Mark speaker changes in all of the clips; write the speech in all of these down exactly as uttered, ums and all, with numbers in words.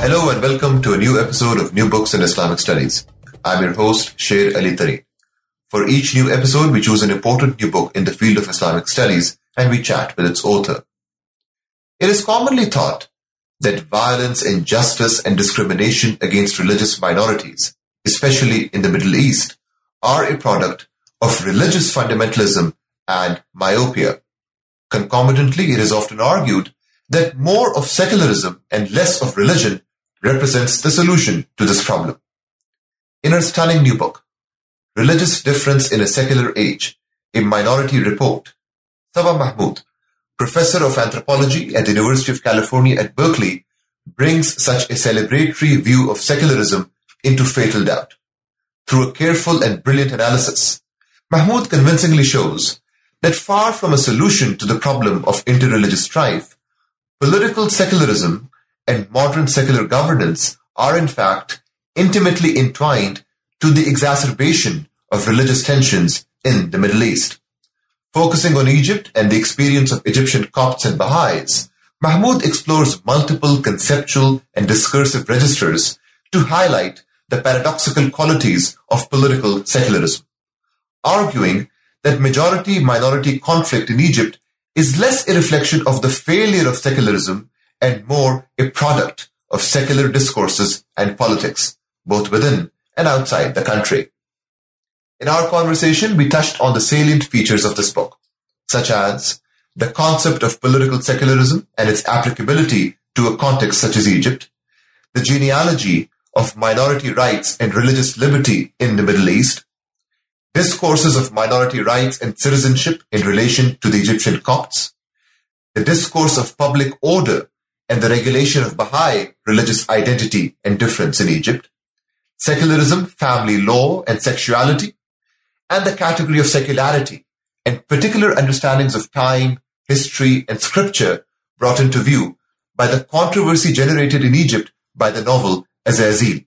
Speaker 1: Hello and welcome to a new episode of New Books in Islamic Studies. I'm your host, Sher Ali Tari. For each new episode, we choose an important new book in the field of Islamic studies and we chat with its author. It is commonly thought that violence, injustice, and discrimination against religious minorities, especially in the Middle East, are a product of religious fundamentalism and myopia. Concomitantly, it is often argued that more of secularism and less of religion represents the solution to this problem. In her stunning new book, Religious Difference in a Secular Age, a Minority Report, Saba Mahmood, professor of anthropology at the University of California at Berkeley, brings such a celebratory view of secularism into fatal doubt. Through a careful and brilliant analysis, Mahmood convincingly shows that far from a solution to the problem of interreligious strife, political secularism and modern secular governance are in fact intimately entwined to the exacerbation of religious tensions in the Middle East. Focusing on Egypt and the experience of Egyptian Copts and Baha'is, Mahmood explores multiple conceptual and discursive registers to highlight the paradoxical qualities of political secularism, arguing that majority-minority conflict in Egypt is less a reflection of the failure of secularism and more a product of secular discourses and politics, both within and outside the country. In our conversation, we touched on the salient features of this book, such as the concept of political secularism and its applicability to a context such as Egypt, the genealogy of minority rights and religious liberty in the Middle East, discourses of minority rights and citizenship in relation to the Egyptian Copts, the discourse of public order and the regulation of Baha'i religious identity and difference in Egypt, secularism, family law, and sexuality, and the category of secularity and particular understandings of time, history, and scripture brought into view by the controversy generated in Egypt by the novel Azazil.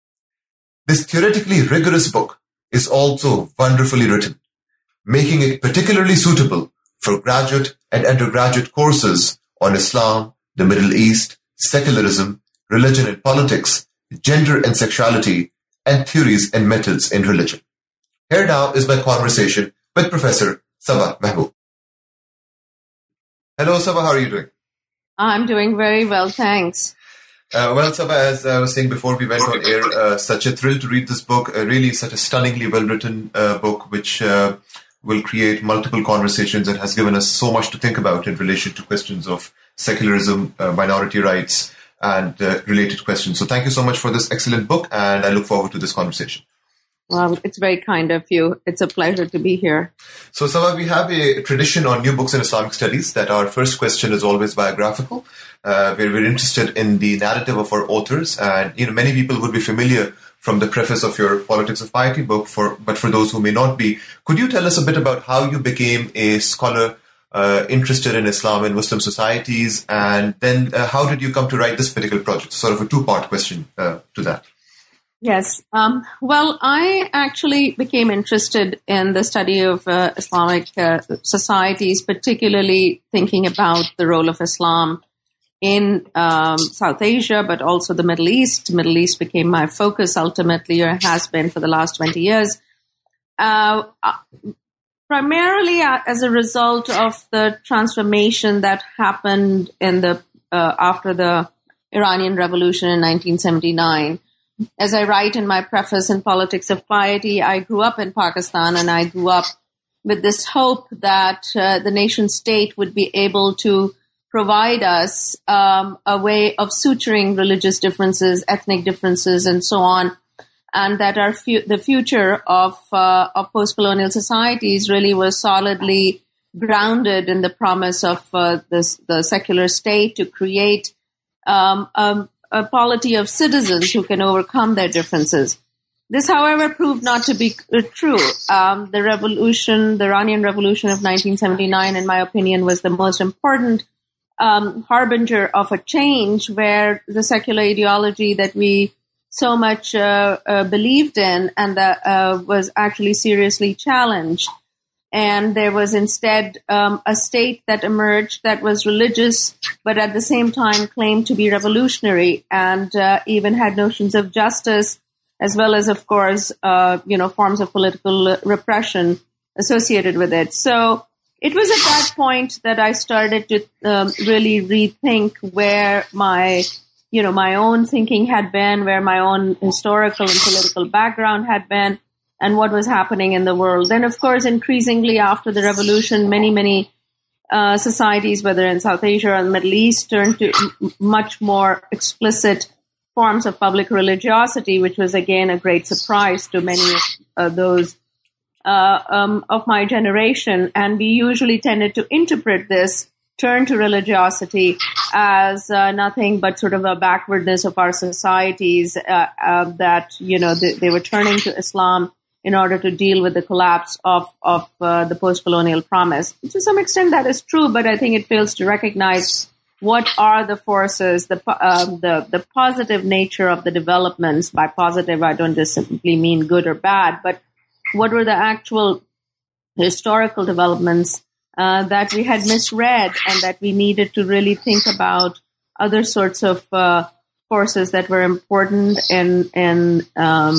Speaker 1: This theoretically rigorous book is also wonderfully written, making it particularly suitable for graduate and undergraduate courses on Islam, the Middle East, secularism, religion and politics, gender and sexuality, and theories and methods in religion. Here now is my conversation with Professor Saba Mahmood. Hello, Saba, how are you doing?
Speaker 2: I'm doing very well, thanks.
Speaker 1: Uh, well, Saba, as I was saying before we went on air, uh, such a thrill to read this book, uh, really such a stunningly well-written uh, book, which uh, will create multiple conversations and has given us so much to think about in relation to questions of secularism, uh, minority rights, and uh, related questions. So thank you so much for this excellent book, and I look forward to this conversation.
Speaker 2: Well, it's very kind of you. It's a pleasure to be here.
Speaker 1: So, Saba, we have a tradition on New Books in Islamic Studies that our first question is always biographical, uh, where we're interested in the narrative of our authors. And, you know, many people would be familiar from the preface of your Politics of Piety book, for but for those who may not be, could you tell us a bit about how you became a scholar uh, interested in Islam and Muslim societies, and then uh, how did you come to write this particular project? Sort of a two-part question uh, to that.
Speaker 2: Yes. Um, well, I actually became interested in the study of uh, Islamic uh, societies, particularly thinking about the role of Islam in um, South Asia, but also the Middle East. Middle East became my focus ultimately, or has been for the last twenty years. Uh, primarily uh, as a result of the transformation that happened in the uh, after the Iranian Revolution in nineteen seventy-nine. As I write in my preface in Politics of Piety, I grew up in Pakistan, and I grew up with this hope that uh, the nation state would be able to provide us um, a way of suturing religious differences, ethnic differences, and so on, and that our fu- the future of uh, of post-colonial societies really was solidly grounded in the promise of uh, this, the secular state to create um, um, a polity of citizens who can overcome their differences. This, however, proved not to be uh, true. Um, the revolution, the Iranian Revolution of nineteen seventy-nine, in my opinion, was the most important um, harbinger of a change where the secular ideology that we so much uh, uh, believed in and that uh, was actually seriously challenged. And there was instead um, a state that emerged that was religious, but at the same time claimed to be revolutionary, and uh, even had notions of justice, as well as, of course, uh, you know, forms of political repression associated with it. So it was at that point that I started to um, really rethink where my, you know, my own thinking had been, where my own historical and political background had been, and what was happening in the world. Then, of course, increasingly after the revolution, many, many uh, societies, whether in South Asia or the Middle East, turned to m- much more explicit forms of public religiosity, which was, again, a great surprise to many of uh, those uh, um, of my generation. And we usually tended to interpret this turn to religiosity as uh, nothing but sort of a backwardness of our societies, uh, uh, that, you know, they, they were turning to Islam in order to deal with the collapse of, of uh, the post-colonial promise. To some extent, that is true, but I think it fails to recognize what are the forces, the, uh, the, the positive nature of the developments. By positive, I don't just simply mean good or bad, but what were the actual historical developments uh, that we had misread, and that we needed to really think about other sorts of uh, forces that were important in, in um,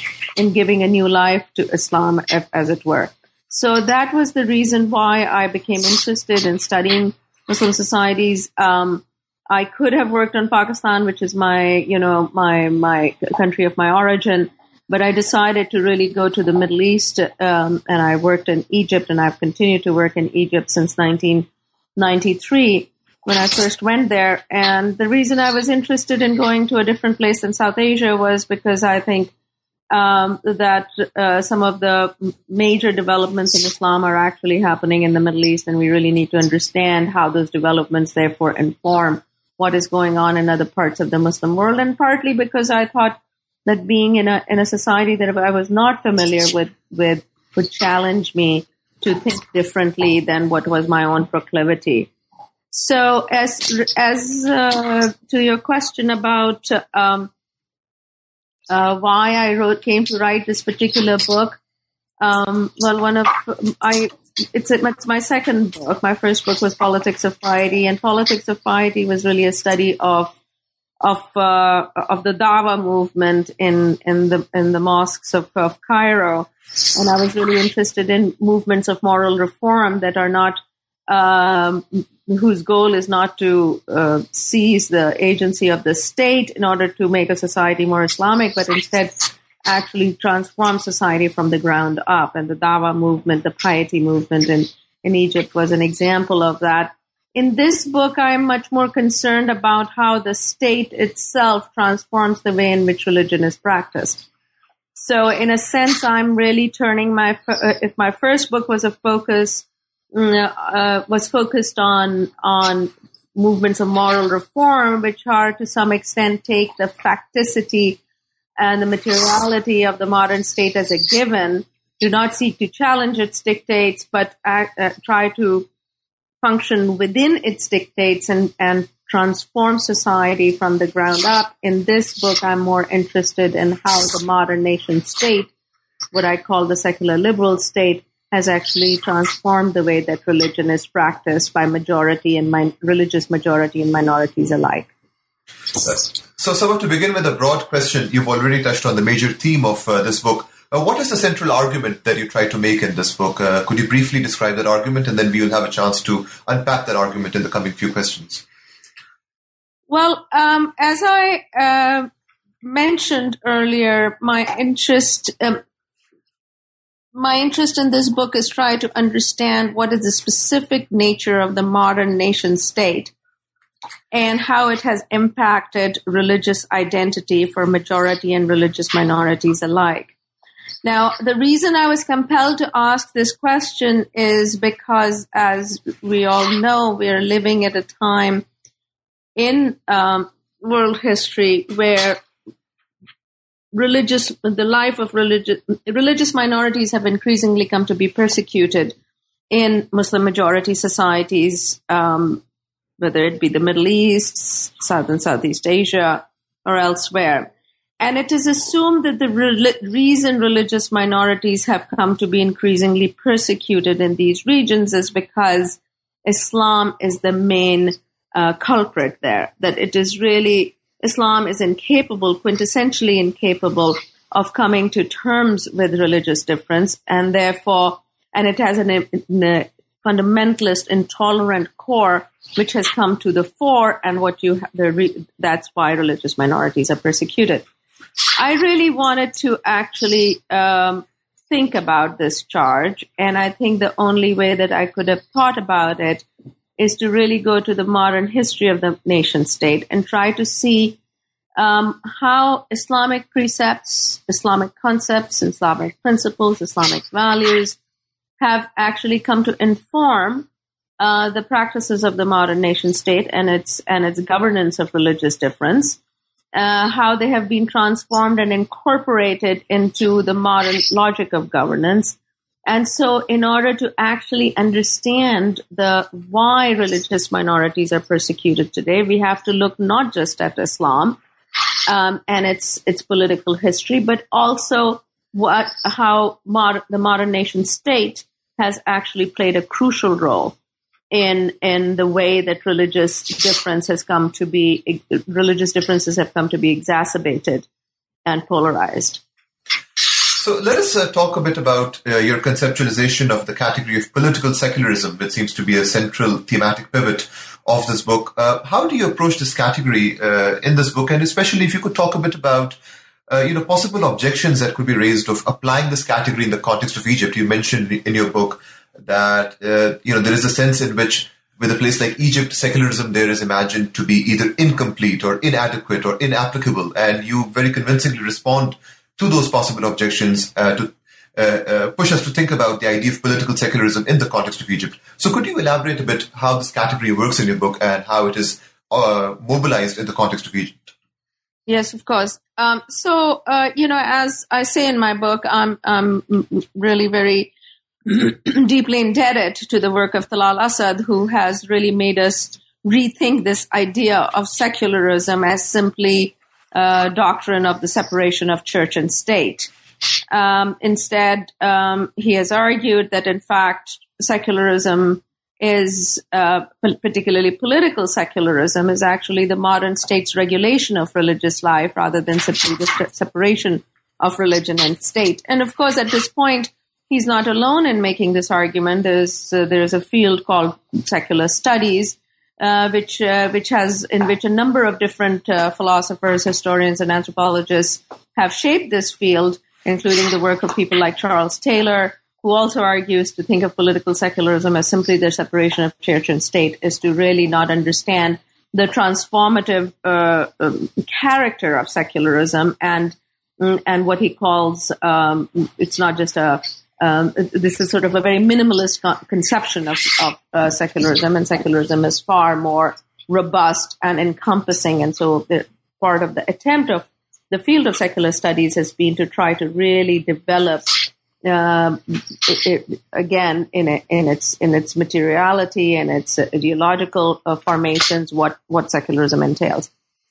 Speaker 2: in giving a new life to Islam, as it were. So that was the reason why I became interested in studying Muslim societies. Um, I could have worked on Pakistan, which is my, you know, my my country of my origin, but I decided to really go to the Middle East, um, and I worked in Egypt, and I've continued to work in Egypt since nineteen ninety-three. When I first went there. And the reason I was interested in going to a different place in South Asia was because I think um, that uh, some of the major developments in Islam are actually happening in the Middle East, and we really need to understand how those developments therefore inform what is going on in other parts of the Muslim world. And partly because I thought that being in a in a society that I was not familiar with, with would challenge me to think differently than what was my own proclivity. So, as as uh, to your question about um, uh, why I wrote, came to write this particular book, um, well, one of I it's, it's my second book. My first book was Politics of Piety, and Politics of Piety was really a study of of uh, of the Dawah movement in in the in the mosques of, of Cairo, and I was really interested in movements of moral reform that are not. Um, whose goal is not to uh, seize the agency of the state in order to make a society more Islamic, but instead actually transform society from the ground up. And the Dawah movement, the piety movement in, in Egypt was an example of that. In this book, I'm much more concerned about how the state itself transforms the way in which religion is practiced. So in a sense, I'm really turning my, uh, if my first book was a focus Uh, was focused on on movements of moral reform, which are to some extent take the facticity and the materiality of the modern state as a given, do not seek to challenge its dictates, but act, uh, try to function within its dictates and, and transform society from the ground up. In this book, I'm more interested in how the modern nation state, what I call the secular liberal state, has actually transformed the way that religion is practiced by majority and min- religious majority and minorities alike.
Speaker 1: So, Sabah, to begin with a broad question, you've already touched on the major theme of uh, this book. Uh, what is the central argument that you try to make in this book? Uh, could you briefly describe that argument, and then we will have a chance to unpack that argument in the coming few questions?
Speaker 2: Well, um, as I uh, mentioned earlier, my interest... Um, My interest in this book is try to understand what is the specific nature of the modern nation state and how it has impacted religious identity for majority and religious minorities alike. Now, the reason I was compelled to ask this question is because, as we all know, we are living at a time in um, world history where religious, the life of religious, religious minorities have increasingly come to be persecuted in Muslim majority societies, um, whether it be the Middle East, South and Southeast Asia, or elsewhere. and it is assumed that the re- reason religious minorities have come to be increasingly persecuted in these regions is because Islam is the main uh, culprit there, that it is really, Islam is incapable, quintessentially incapable of coming to terms with religious difference, and therefore, and it has an, an fundamentalist, intolerant core, which has come to the fore, and what you the re, that's why religious minorities are persecuted. I really wanted to actually um, think about this charge, and I think the only way that I could have thought about it is to really go to the modern history of the nation state and try to see um, how Islamic precepts, Islamic concepts, Islamic principles, Islamic values have actually come to inform uh, the practices of the modern nation state and its and its governance of religious difference, uh, how they have been transformed and incorporated into the modern logic of governance. And so in order to actually understand the why religious minorities are persecuted today, we have to look not just at Islam um, and its its political history, but also what how mod- the modern nation state has actually played a crucial role in in the way that religious difference has come to be religious differences have come to be exacerbated and polarized.
Speaker 1: So let us uh, talk a bit about uh, your conceptualization of the category of political secularism, which seems to be a central thematic pivot of this book. Uh, how do you approach this category uh, in this book? And especially if you could talk a bit about uh, you know, possible objections that could be raised of applying this category in the context of Egypt. You mentioned in your book that uh, you know there is a sense in which with a place like Egypt, secularism there is imagined to be either incomplete or inadequate or inapplicable. And you very convincingly respond to those possible objections uh, to uh, uh, push us to think about the idea of political secularism in the context of Egypt. So could you elaborate a bit how this category works in your book and how it is uh, mobilized in the context of Egypt?
Speaker 2: Yes, of course. Um, so, uh, you know, as I say in my book, I'm, I'm really very deeply indebted to the work of Talal Asad, who has really made us rethink this idea of secularism as simply Uh, doctrine of the separation of church and state. Um, instead, um, he has argued that, in fact, secularism is, uh, particularly political secularism, is actually the modern state's regulation of religious life rather than simply the separation of religion and state. And of course, at this point, he's not alone in making this argument. There's uh, there's a field called secular studies, Uh, which uh, which has in which a number of different uh, philosophers, historians, and anthropologists have shaped this field, including the work of people like Charles Taylor, who also argues to think of political secularism as simply the separation of church and state is to really not understand the transformative uh, um, character of secularism and and what he calls um, it's not just a Um, this is sort of a very minimalist con- conception of, of uh, secularism, and secularism is far more robust and encompassing. And so the, part of the attempt of the field of secular studies has been to try to really develop, uh, it, it, again, in, a, in its in its materiality and its ideological uh, formations, what, what secularism entails.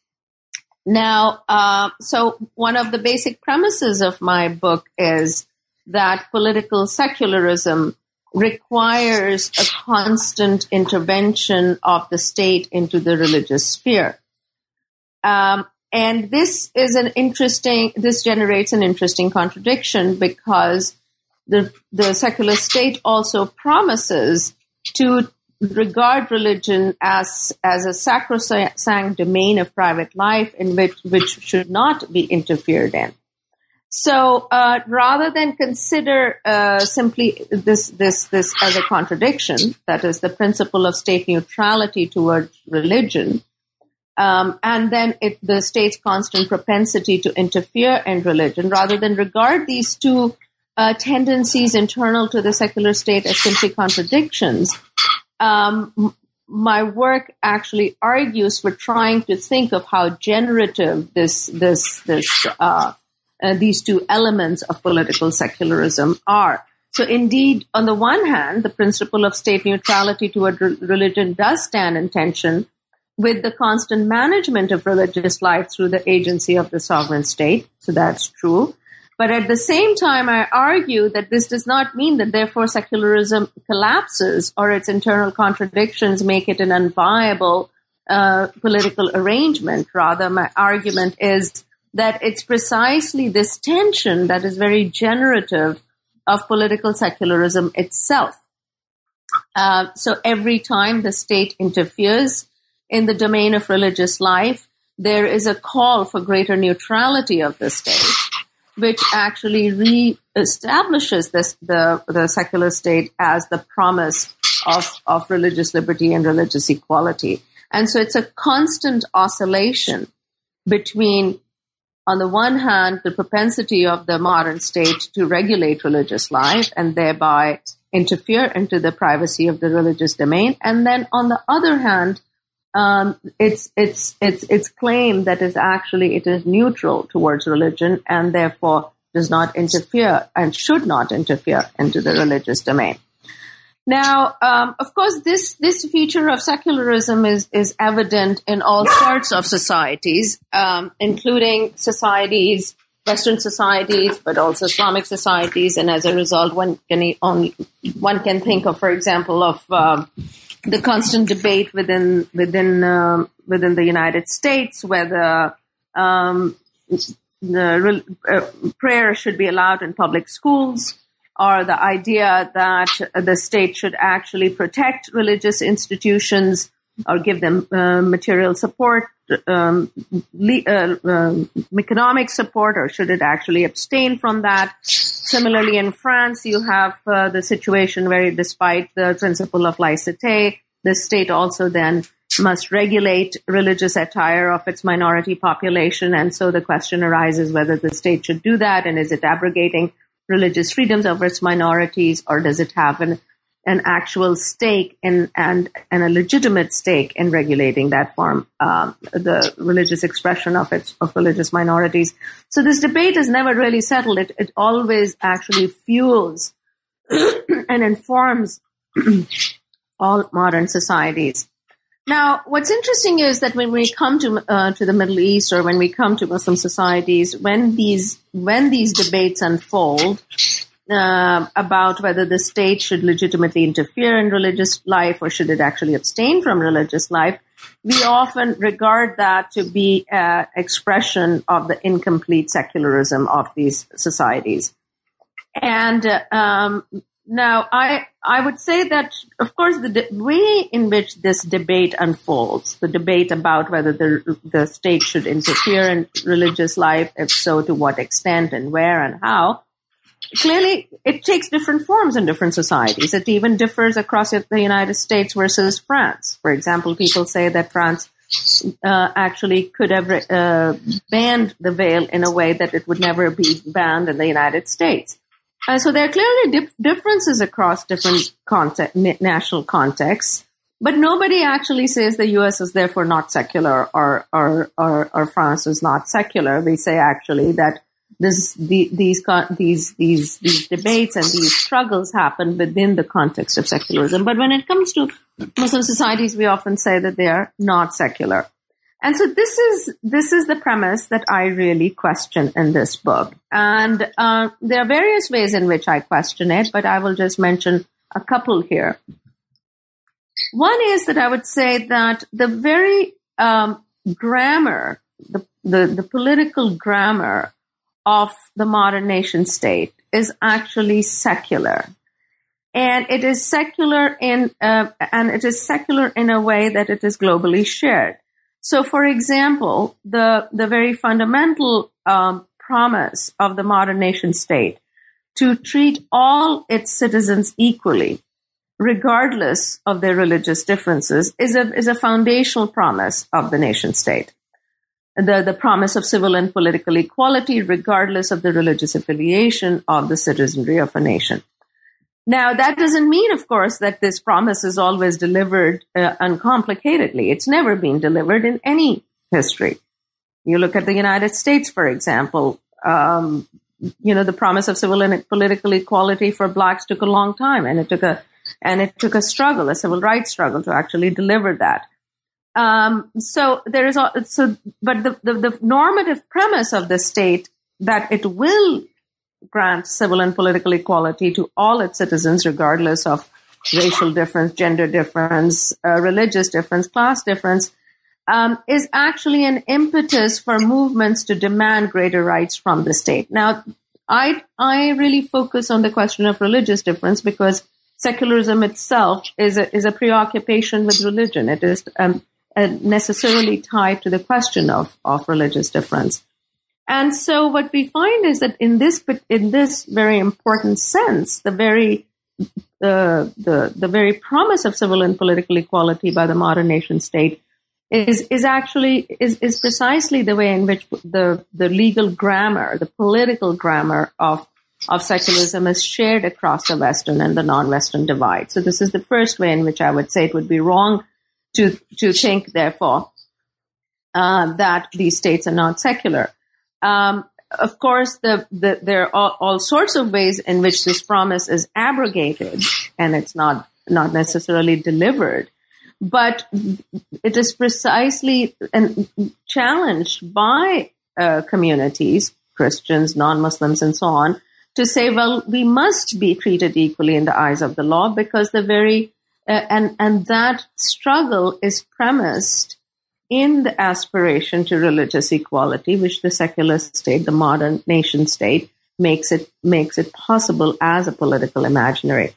Speaker 2: Now, uh, so one of the basic premises of my book is that political secularism requires a constant intervention of the state into the religious sphere. Um, and this is an interesting, this generates an interesting contradiction because the, the secular state also promises to regard religion as, as a sacrosanct domain of private life in which, which should not be interfered in. So uh, rather than consider uh, simply this this this as a contradiction, that is the principle of state neutrality towards religion, um, and then it, the state's constant propensity to interfere in religion, rather than regard these two uh, tendencies internal to the secular state as simply contradictions, um, m- my work actually argues for trying to think of how generative this this this uh, Uh, these two elements of political secularism are. So indeed, on the one hand, the principle of state neutrality toward re- religion does stand in tension with the constant management of religious life through the agency of the sovereign state. So that's true. But at the same time, I argue that this does not mean that therefore secularism collapses or its internal contradictions make it an unviable uh, political arrangement. Rather, my argument is that it's precisely this tension that is very generative of political secularism itself. Uh, so every time the state interferes in the domain of religious life, there is a call for greater neutrality of the state, which actually re-establishes this, the, the secular state as the promise of, of religious liberty and religious equality. And so it's a constant oscillation between, on the one hand, the propensity of the modern state to regulate religious life and thereby interfere into the privacy of the religious domain. And then on the other hand, um, it's, it's, it's, it's claim that is actually, it is neutral towards religion and therefore does not interfere and should not interfere into the religious domain. Now, um, of course, this, this feature of secularism is, is evident in all sorts of societies, um, including societies, Western societies, but also Islamic societies. And as a result, one can only, one can think of, for example, of, uh, the constant debate within, within, um, within the United States, whether, um, the, uh, prayer should be allowed in public schools, or the idea that the state should actually protect religious institutions or give them uh, material support, um, le- uh, um, economic support, or should it actually abstain from that? Similarly, in France, you have uh, the situation where, despite the principle of laïcité, the state also then must regulate religious attire of its minority population. And so the question arises whether the state should do that, and is it abrogating religious freedoms of its minorities, or does it have an, an actual stake in, and, and a legitimate stake in regulating that form, um, the religious expression of its, of religious minorities? So this debate is never really settled. It, it always actually fuels and informs all modern societies. Now, what's interesting is that when we come to uh, to the Middle East, or when we come to Muslim societies, when these when these debates unfold uh, about whether the state should legitimately interfere in religious life or should it actually abstain from religious life, we often regard that to be an expression of the incomplete secularism of these societies. And uh, um, now, I I would say that, of course, the de- way in which this debate unfolds, the debate about whether the the state should interfere in religious life, if so, to what extent and where and how, clearly it takes different forms in different societies. It even differs across the United States versus France. For example, people say that France uh, actually could have uh, banned the veil in a way that it would never be banned in the United States. Uh, so there are clearly dif- differences across different context, national contexts, but nobody actually says the U S is therefore not secular, or or or, or France is not secular. They say actually that this the, these these these these debates and these struggles happen within the context of secularism. But when it comes to Muslim societies, we often say that they are not secular. And so this is this is the premise that I really question in this book. And uh, there are various ways in which I question it, but I will just mention a couple here. One is that I would say that the very um, grammar, the, the, the political grammar of the modern nation state is actually secular. And it is secular in uh, and it is secular in a way that it is globally shared. So, for example, the the very fundamental um, promise of the modern nation state to treat all its citizens equally, regardless of their religious differences, is a is a foundational promise of the nation state. The the promise of civil and political equality, regardless of the religious affiliation of the citizenry of a nation. Now, that doesn't mean, of course, that this promise is always delivered uh, uncomplicatedly. It's never been delivered in any history. You look at the United States, for example, um, you know, the promise of civil and political equality for blacks took a long time, and it took a and it took a struggle, a civil rights struggle, to actually deliver that. Um, so there is, a, so, but the, the, the normative premise of the state that it will grant civil and political equality to all its citizens, regardless of racial difference, gender difference, uh, religious difference, class difference, um, is actually an impetus for movements to demand greater rights from the state. Now, I I really focus on the question of religious difference because secularism itself is a, is a preoccupation with religion. It is um, necessarily tied to the question of, of religious difference. And so what we find is that in this in this very important sense, the very uh, the the very promise of civil and political equality by the modern nation state is is actually is, is precisely the way in which the the legal grammar, the political grammar of of secularism is shared across the Western and the non-Western divide. So this is the first way in which I would say it would be wrong to to think, therefore, uh, that these states are not secular. Um, of course, the, the, there are all, all sorts of ways in which this promise is abrogated, and it's not not necessarily delivered. But it is precisely and challenged by uh, communities, Christians, non-Muslims, and so on, to say, well, we must be treated equally in the eyes of the law because the very uh, and and that struggle is premised in the aspiration to religious equality, which the secular state, the modern nation state, makes it makes it possible as a political imaginary.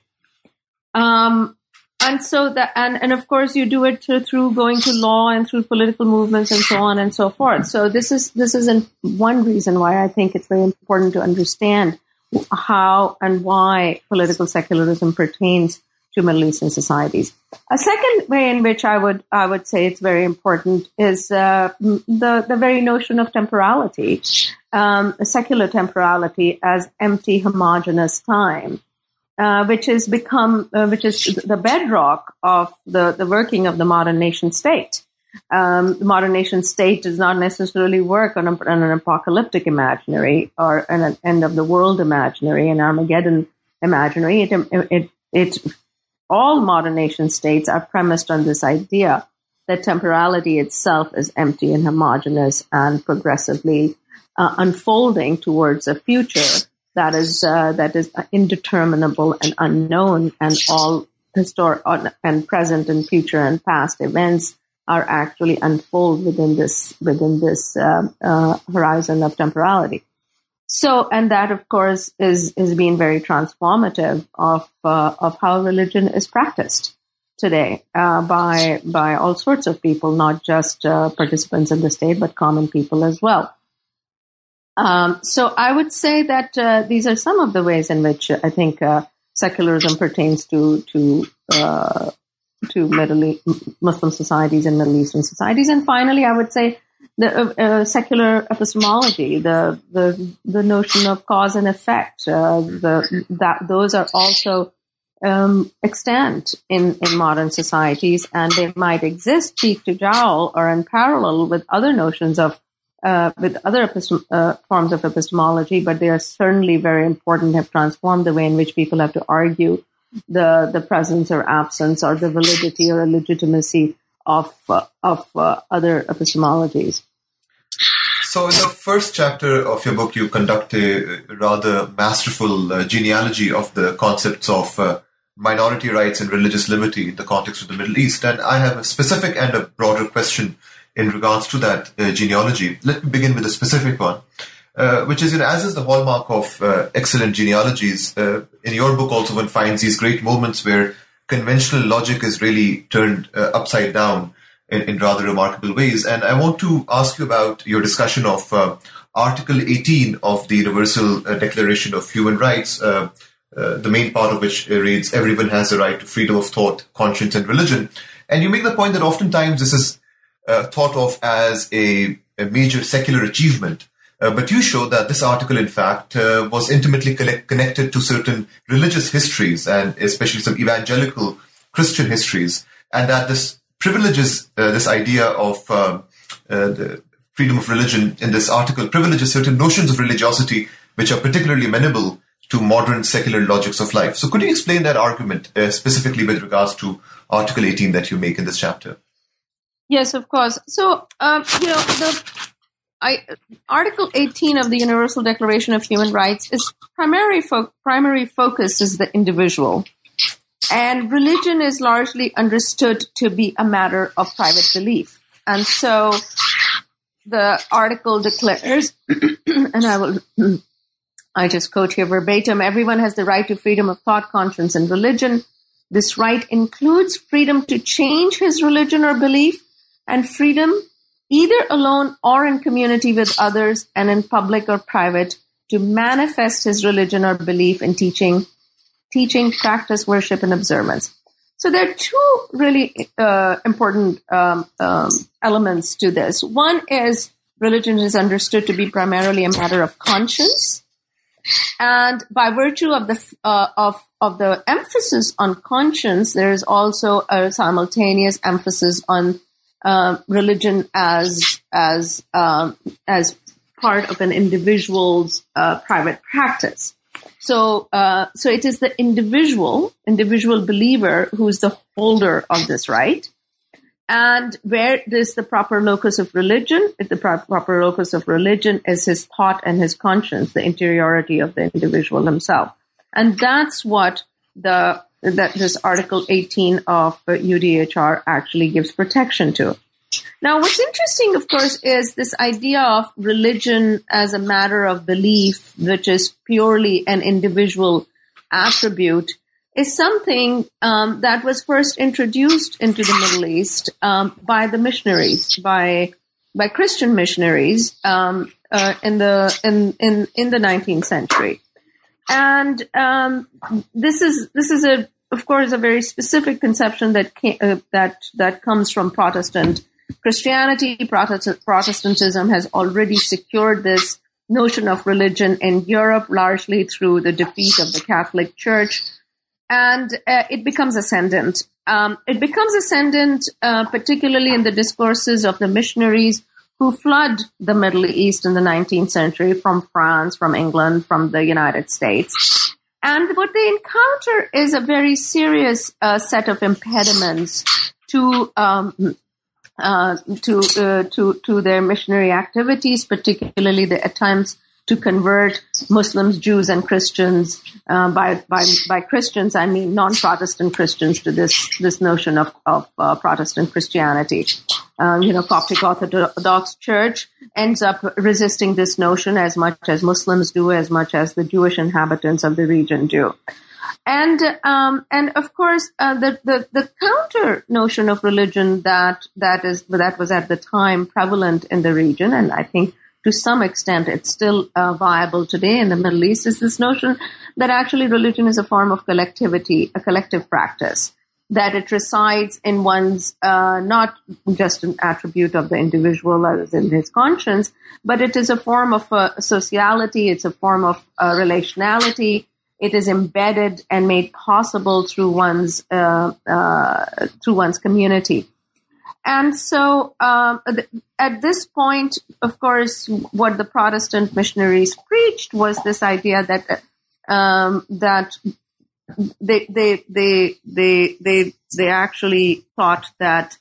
Speaker 2: Um, and so that and and of course you do it through, through going to law and through political movements and so on and so forth. So this is this is an, one reason why I think it's very important to understand how and why political secularism pertains to Middle Eastern societies. A second way in which I would I would say it's very important is uh, the the very notion of temporality, um, secular temporality as empty, homogeneous time, uh, which has become uh, which is the bedrock of the the working of the modern nation state. Um, the modern nation state does not necessarily work on, a, on an apocalyptic imaginary or an end of the world imaginary, an Armageddon imaginary. It it it all modern nation states are premised on this idea that temporality itself is empty and homogeneous and progressively uh, unfolding towards a future that is uh, that is indeterminable and unknown, and all historic and present and future and past events are actually unfold within this within this uh, uh, horizon of temporality. So, and that, of course, is is being very transformative of uh, of how religion is practiced today uh, by by all sorts of people, not just uh, participants in the state, but common people as well. Um, so, I would say that uh, these are some of the ways in which I think uh, secularism pertains to to uh, to Middle e- Muslim societies and Middle Eastern societies. And finally, I would say the uh, uh, secular epistemology, the the the notion of cause and effect, uh, the that those are also um, extant in, in modern societies, and they might exist cheek to jowl or in parallel with other notions of uh, with other epistem- uh, forms of epistemology, but they are certainly very important, have transformed the way in which people have to argue the the presence or absence or the validity or legitimacy of uh, of uh, other epistemologies.
Speaker 1: So in the first chapter of your book, you conduct a rather masterful uh, genealogy of the concepts of uh, minority rights and religious liberty in the context of the Middle East. And I have a specific and a broader question in regards to that uh, genealogy. Let me begin with a specific one, uh, which is, you know, as is the hallmark of uh, excellent genealogies, uh, in your book also one finds these great moments where conventional logic is really turned uh, upside down in, in rather remarkable ways. And I want to ask you about your discussion of uh, Article eighteen of the Universal uh, Declaration of Human Rights, uh, uh, the main part of which uh, reads, everyone has the right to freedom of thought, conscience, and religion. And you make the point that oftentimes this is uh, thought of as a, a major secular achievement. Uh, but you show that this article, in fact, uh, was intimately collect- connected to certain religious histories, and especially some evangelical Christian histories, and that this privileges uh, this idea of uh, uh, the freedom of religion in this article, privileges certain notions of religiosity which are particularly amenable to modern secular logics of life. So could you explain that argument uh, specifically with regards to Article eighteen that you make in this chapter?
Speaker 2: Yes, of course. So, uh, you know, the I, Article eighteen of the Universal Declaration of Human Rights is primary fo- primary focus is the individual, and religion is largely understood to be a matter of private belief. And so, the article declares, and I will, I just quote here verbatim: "Everyone has the right to freedom of thought, conscience, and religion. This right includes freedom to change his religion or belief, and freedom, either alone or in community with others and in public or private, to manifest his religion or belief in teaching, teaching, practice, worship, and observance." So there are two really uh, important um, um, elements to this. One is religion is understood to be primarily a matter of conscience, and by virtue of the uh, of of the emphasis on conscience, there is also a simultaneous emphasis on Uh, religion as as um, as part of an individual's uh, private practice. So uh, so it is the individual individual believer who is the holder of this right, and where is the proper locus of religion? The pro- proper locus of religion is his thought and his conscience, the interiority of the individual himself, and that's what the that this Article eighteen of U D H R actually gives protection to. Now, what's interesting, of course, is this idea of religion as a matter of belief, which is purely an individual attribute, is something um, that was first introduced into the Middle East um, by the missionaries, by by Christian missionaries um, uh, in the in, in in the nineteenth century. And um, this is this is a, of course, a very specific conception that came, uh, that that comes from Protestant Christianity. Protestant, Protestantism has already secured this notion of religion in Europe, largely through the defeat of the Catholic Church, and uh, it becomes ascendant. Um, it becomes ascendant, uh, particularly in the discourses of the missionaries who flood the Middle East in the nineteenth century from France, from England, from the United States. And what they encounter is a very serious uh, set of impediments to um, uh, to, uh, to to their missionary activities, particularly the attempts to convert Muslims, Jews, and Christians. Uh, by by by Christians, I mean non-Protestant Christians, to this this notion of of uh, Protestant Christianity. Um, you know, Coptic Orthodox Church ends up resisting this notion as much as Muslims do, as much as the Jewish inhabitants of the region do. And um, and of course, uh, the, the the counter notion of religion that that is that was at the time prevalent in the region, and I think to some extent it's still uh, viable today in the Middle East, is this notion that actually religion is a form of collectivity, a collective practice, that it resides in one's, uh, not just an attribute of the individual as in his conscience, but it is a form of uh, sociality, it's a form of uh, relationality. It is embedded and made possible through one's, uh, uh, through one's community. And so um, at this point, of course, what the Protestant missionaries preached was this idea that um, that they they they they they they actually thought that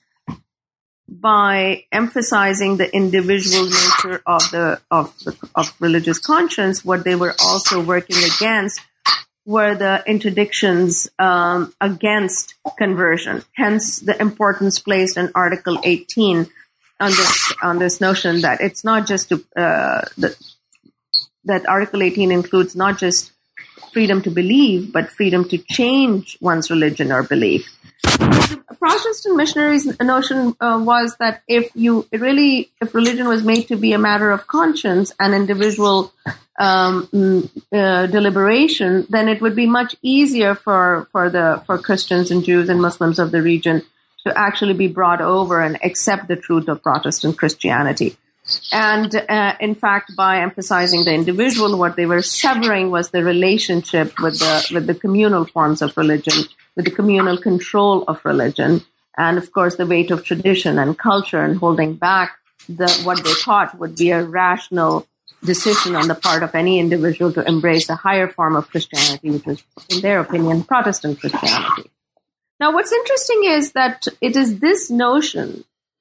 Speaker 2: by emphasizing the individual nature of the of the, of religious conscience, what they were also working against were the interdictions um, against conversion. Hence, the importance placed in Article eighteen on this on this notion that it's not just to uh, the, that Article eighteen includes not just freedom to believe, but freedom to change one's religion or belief. The Protestant missionaries' notion uh, was that if you really, if religion was made to be a matter of conscience and individual um, uh, deliberation, then it would be much easier for for the for Christians and Jews and Muslims of the region to actually be brought over and accept the truth of Protestant Christianity. And uh, in fact, by emphasizing the individual, what they were severing was the relationship with the with the communal forms of religion, with the communal control of religion, and of course the weight of tradition and culture, and holding back the what they thought would be a rational decision on the part of any individual to embrace a higher form of Christianity, which was, in their opinion, Protestant Christianity. Now, what's interesting is that it is this notion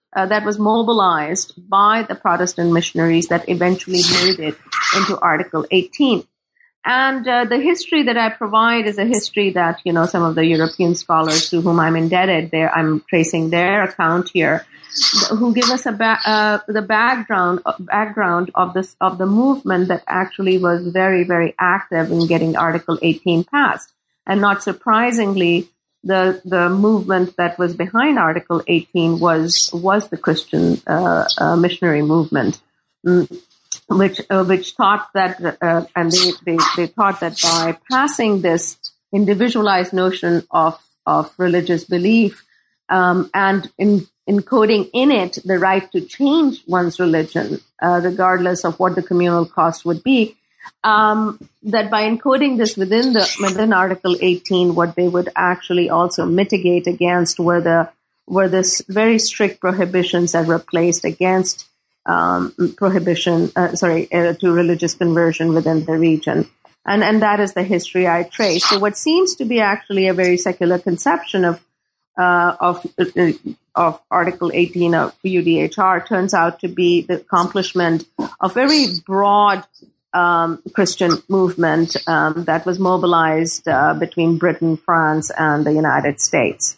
Speaker 2: uh, that was mobilized by the Protestant missionaries that eventually made it into Article eighteen. And uh, the history that I provide is a history that, you know, some of the European scholars to whom I'm indebted, there I'm tracing their account here, who give us a ba- uh, the background background of this of the movement that actually was very, very active in getting Article eighteen passed. And not surprisingly, the the movement that was behind Article eighteen was was the Christian uh, uh, missionary movement. Mm. Which uh, which thought that, uh, and they, they, they thought that by passing this individualized notion of of religious belief um, and in, encoding in it the right to change one's religion, uh, regardless of what the communal cost would be, um, that by encoding this within the within Article eighteen, what they would actually also mitigate against were the were this very strict prohibitions that were placed against Um, prohibition, uh, sorry, uh, to religious conversion within the region. And and that is the history I trace. So what seems to be actually a very secular conception of uh, of uh, of Article eighteen of U D H R turns out to be the accomplishment of very broad um, Christian movement um, that was mobilized uh, between Britain, France, and the United States.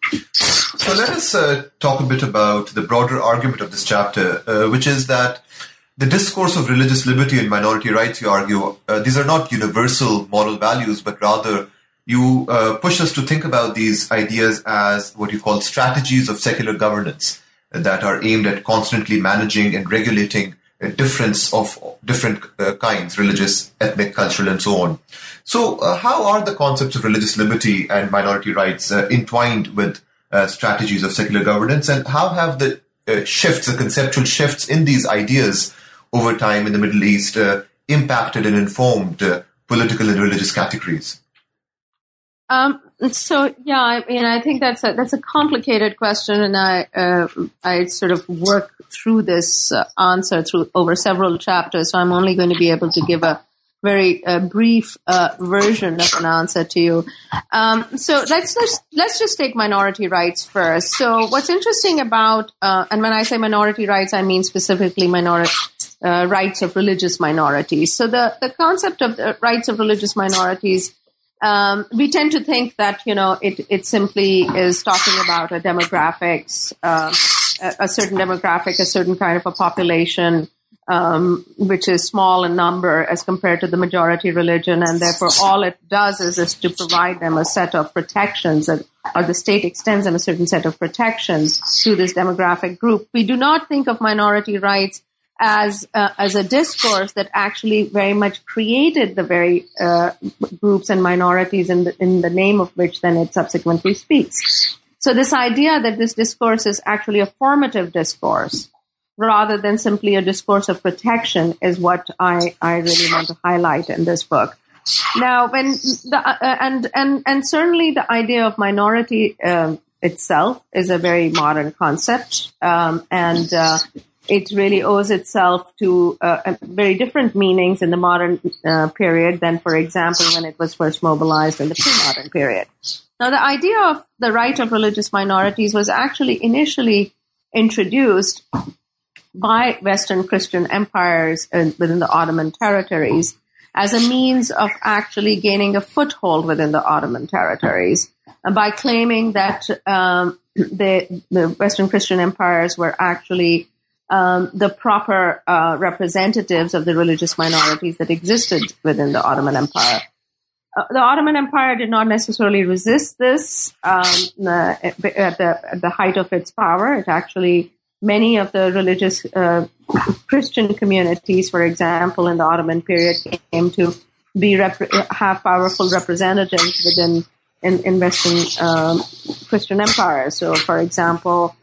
Speaker 1: So let us uh, talk a bit about the broader argument of this chapter, uh, which is that the discourse of religious liberty and minority rights, you argue, uh, these are not universal moral values, but rather you uh, push us to think about these ideas as what you call strategies of secular governance that are aimed at constantly managing and regulating a difference of different uh, kinds, religious, ethnic, cultural, and so on. So uh, how are the concepts of religious liberty and minority rights uh, entwined with uh, strategies of secular governance, and how have the uh, shifts, the conceptual shifts in these ideas over time in the Middle East uh, impacted and informed uh, political and religious categories?
Speaker 2: Um, so, yeah, I mean, I think that's a, that's a complicated question, and I uh, I sort of work through this uh, answer through over several chapters, so I'm only going to be able to give a very uh, brief uh, version of an answer to you. Um, so let's just, let's just take minority rights first. So what's interesting about, uh, and when I say minority rights, I mean specifically minority uh, rights of religious minorities. So the, the concept of the rights of religious minorities, um, we tend to think that, you know, it, it simply is talking about a demographics, uh, a, a certain demographic, a certain kind of a population, Um, which is small in number as compared to the majority religion, and therefore all it does is, is to provide them a set of protections, that, or the state extends them a certain set of protections to this demographic group. We do not think of minority rights as uh, as a discourse that actually very much created the very uh, groups and minorities in the, in the name of which then it subsequently speaks. So this idea that this discourse is actually a formative discourse, rather than simply a discourse of protection, is what I, I really want to highlight in this book. Now, when the uh, and and and certainly the idea of minority um, itself is a very modern concept, um, and uh, it really owes itself to uh, very different meanings in the modern uh, period than, for example, when it was first mobilized in the pre-modern period. Now, the idea of the right of religious minorities was actually initially introduced by Western Christian empires within the Ottoman territories as a means of actually gaining a foothold within the Ottoman territories, and by claiming that um, the, the Western Christian empires were actually um, the proper uh, representatives of the religious minorities that existed within the Ottoman Empire. Uh, the Ottoman Empire did not necessarily resist this um, uh, at, the, at the height of its power. It actually Many of the religious uh, Christian communities, for example, in the Ottoman period, came to be rep- have powerful representatives within in, in Western um, Christian empires. So, for example,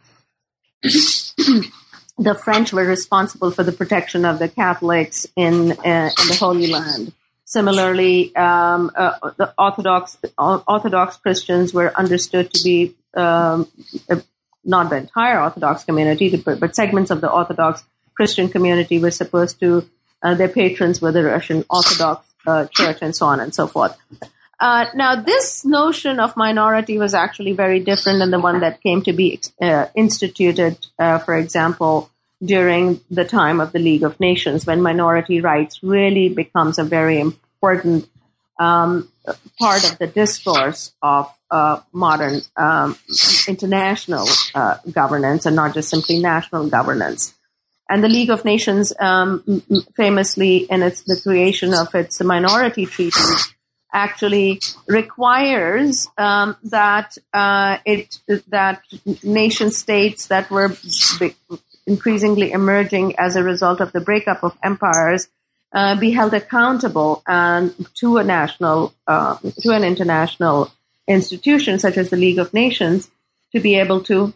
Speaker 2: the French were responsible for the protection of the Catholics in uh, in the Holy Land. Similarly, um, uh, the Orthodox Orthodox Christians were understood to be um, not the entire Orthodox community, but segments of the Orthodox Christian community were supposed to, uh, their patrons were the Russian Orthodox uh, Church, and so on and so forth. Uh, now, this notion of minority was actually very different than the one that came to be uh, instituted, uh, for example, during the time of the League of Nations, when minority rights really becomes a very important um, part of the discourse of uh, modern um, international uh, governance and not just simply national governance. And the League of Nations, um, famously in its the creation of its minority treaties, actually requires um, that uh, it that nation states that were be- increasingly emerging as a result of the breakup of empires uh, be held accountable and to a national uh, to an international institution such as the League of Nations to be able to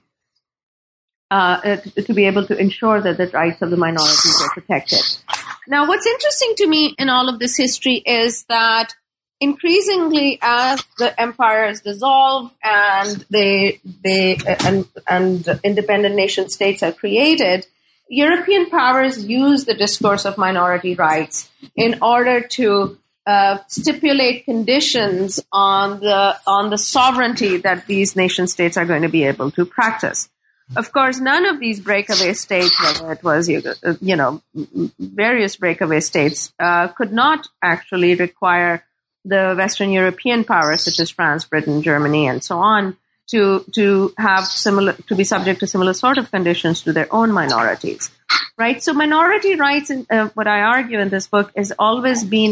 Speaker 2: uh, to be able to ensure that the rights of the minorities are protected. Now, what's interesting to me in all of this history is that increasingly, as the empires dissolve and they they and and independent nation states are created, European powers use the discourse of minority rights in order to uh, stipulate conditions on the on the sovereignty that these nation states are going to be able to practice. Of course, none of these breakaway states, whether it was you know various breakaway states, uh, could not actually require the Western European powers such as France, Britain, Germany, and so on, to to have similar to be subject to similar sort of conditions to their own minorities, right? So, minority rights, in, uh, what I argue in this book, has always been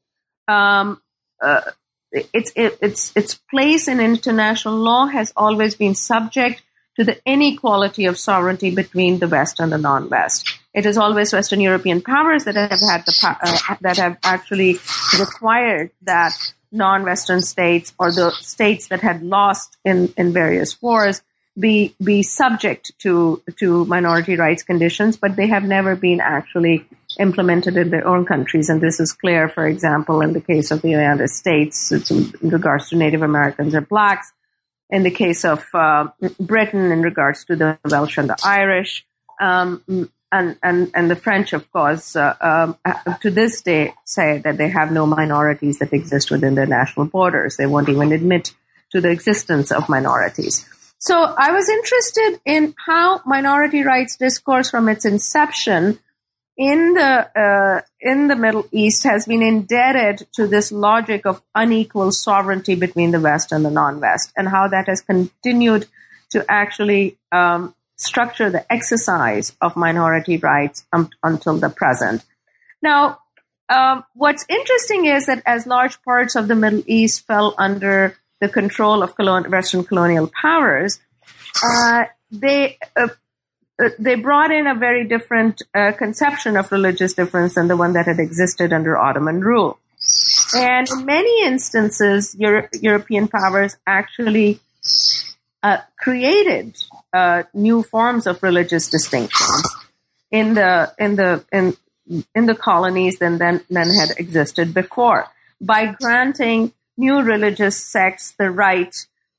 Speaker 2: a um, uh, its it, its its place in international law has always been subject to the inequality of sovereignty between the West and the non-West. It is always Western European powers that have had the uh, that have actually required that non-Western states or the states that had lost in, in various wars be be subject to to minority rights conditions, but they have never been actually implemented in their own countries. And this is clear, for example, in the case of the United States, it's in regards to Native Americans or blacks. In the case of uh, Britain, in regards to the Welsh and the Irish. Um, And, and, and the French, of course, uh, um, to this day say that they have no minorities that exist within their national borders. They won't even admit to the existence of minorities. So I was interested in how minority rights discourse from its inception in the uh, in the Middle East has been indebted to this logic of unequal sovereignty between the West and the non-West, and how that has continued to actually um, structure the exercise of minority rights um, until the present. Now, um, what's interesting is that as large parts of the Middle East fell under the control of colon- Western colonial powers, uh, they uh, they brought in a very different uh, conception of religious difference than the one that had existed under Ottoman rule. And in many instances, Euro- European powers actually uh, created uh, new forms of religious distinctions in the in the in in the colonies than than, than had existed before, by granting new religious sects the right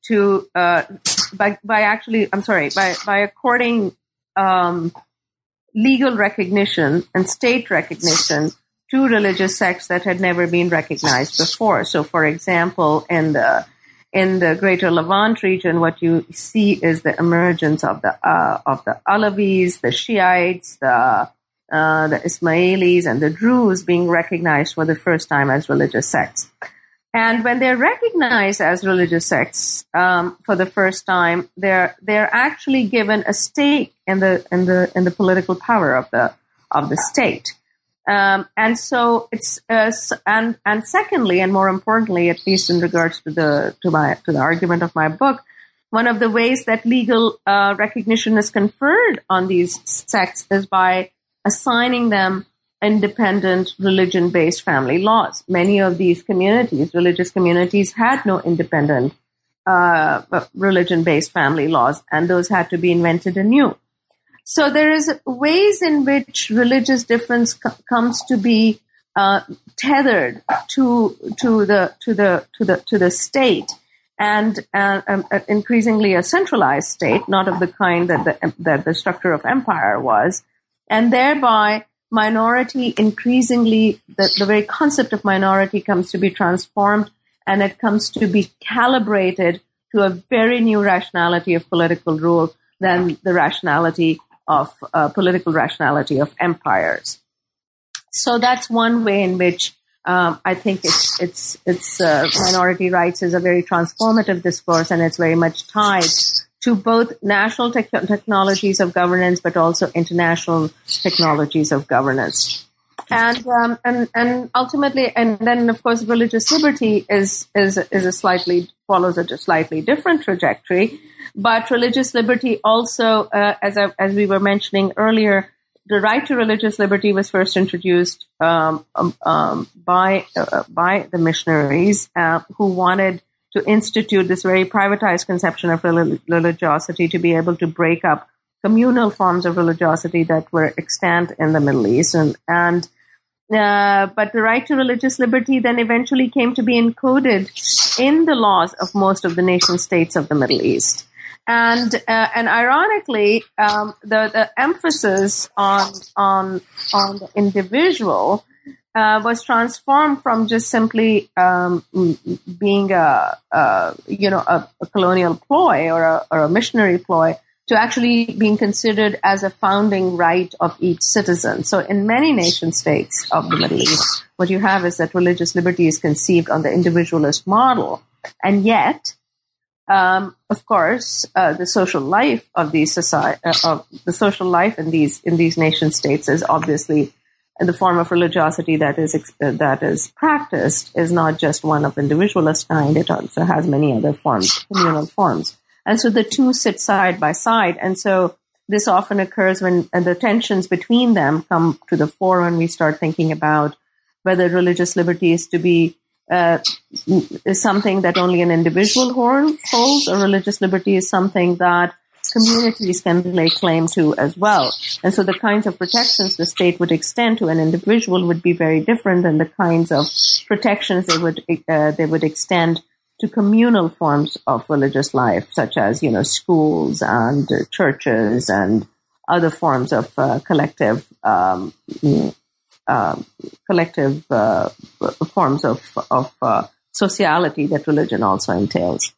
Speaker 2: to uh, by by actually I'm sorry by by according um, legal recognition and state recognition to religious sects that had never been recognized before. So, for example, in the in the Greater Levant region, what you see is the emergence of the uh, of the Alavis, the Shiites, the uh, the Ismailis, and the Druze being recognized for the first time as religious sects. And when they're recognized as religious sects um, for the first time, they're they're actually given a stake in the in the in the political power of the of the state. Um, and so it's uh, and and secondly, and more importantly, at least in regards to the to my to the argument of my book, one of the ways that legal uh, recognition is conferred on these sects is by assigning them independent religion-based family laws. Many of these communities, religious communities, had no independent uh, religion-based family laws, and those had to be invented anew. So there is ways in which religious difference co- comes to be uh, tethered to to the to the to the to the state, and uh, um, increasingly a centralized state, not of the kind that the that the structure of empire was, and thereby minority increasingly the, the very concept of minority comes to be transformed and it comes to be calibrated to a very new rationality of political rule than the rationality of uh, political rationality of empires. So that's one way in which um, I think it's it's it's uh, minority rights is a very transformative discourse, and it's very much tied to both national te- technologies of governance, but also international technologies of governance. And um, and and ultimately, and then of course, religious liberty is is is a slightly follows a slightly different trajectory. But religious liberty also, uh, as I, as we were mentioning earlier, the right to religious liberty was first introduced um, um, um, by uh, by the missionaries uh, who wanted to institute this very privatized conception of relig- religiosity to be able to break up communal forms of religiosity that were extant in the Middle East. And, and uh, but the right to religious liberty then eventually came to be encoded in the laws of most of the nation states of the Middle East. And uh, and ironically, um, the the emphasis on on on the individual uh, was transformed from just simply um, being a, a you know a, a colonial ploy or a, or a missionary ploy to actually being considered as a founding right of each citizen. So in many nation states of the Middle East, what you have is that religious liberty is conceived on the individualist model, and yet. Um, of course, uh, the social life of these society, uh, of the social life in these in these nation states is obviously in the form of religiosity that is uh, that is practiced is not just one of individualist kind. It also has many other forms, communal forms, and so the two sit side by side. And so this often occurs when and the tensions between them come to the fore when we start thinking about whether religious liberty is to be. Uh, is something that only an individual holds, or religious liberty is something that communities can lay claim to as well. And so the kinds of protections the state would extend to an individual would be very different than the kinds of protections they would uh, they would extend to communal forms of religious life, such as, you know, schools and uh, churches and other forms of uh, collective um, Uh, collective uh, forms of of uh, sociality that religion also entails.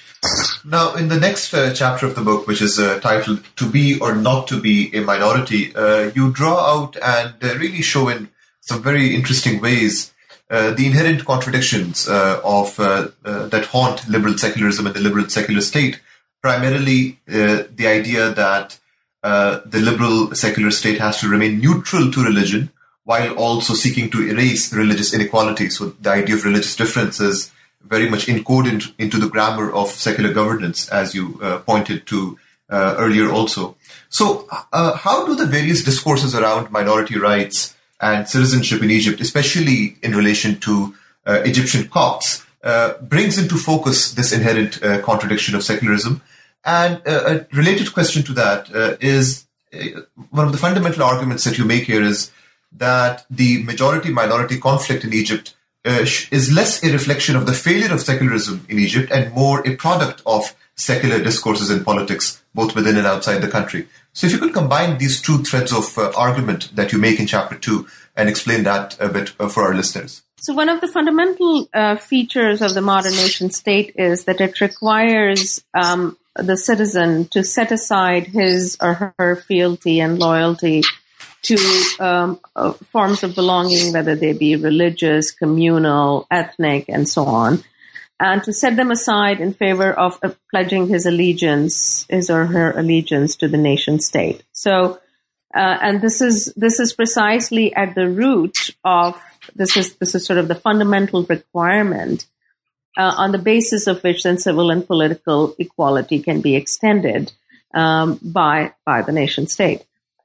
Speaker 1: Now, in the next uh, chapter of the book, which is uh, titled "To Be or Not to Be a Minority," uh, you draw out and uh, really show in some very interesting ways uh, the inherent contradictions uh, of uh, uh, that haunt liberal secularism and the liberal secular state. Primarily, uh, the idea that uh, the liberal secular state has to remain neutral to religion, while also seeking to erase religious inequality. So the idea of religious difference is very much encoded into the grammar of secular governance, as you uh, pointed to uh, earlier also. So uh, how do the various discourses around minority rights and citizenship in Egypt, especially in relation to uh, Egyptian Copts, uh, brings into focus this inherent uh, contradiction of secularism? And uh, a related question to that uh, is uh, one of the fundamental arguments that you make here is that the majority-minority conflict in Egypt uh, is less a reflection of the failure of secularism in Egypt and more a product of secular discourses in politics, both within and outside the country. So if you could combine these two threads of uh, argument that you make in chapter two and explain that a bit uh, for our listeners.
Speaker 2: So one of the fundamental uh, features of the modern nation state is that it requires um, the citizen to set aside his or her fealty and loyalty to um, uh, forms of belonging, whether they be religious, communal, ethnic, and so on, and to set them aside in favor of uh, pledging his allegiance, his or her allegiance to the nation state. So, uh, and this is this is precisely at the root of this is this is sort of the fundamental requirement uh, on the basis of which then civil and political equality can be extended um, by by the nation state.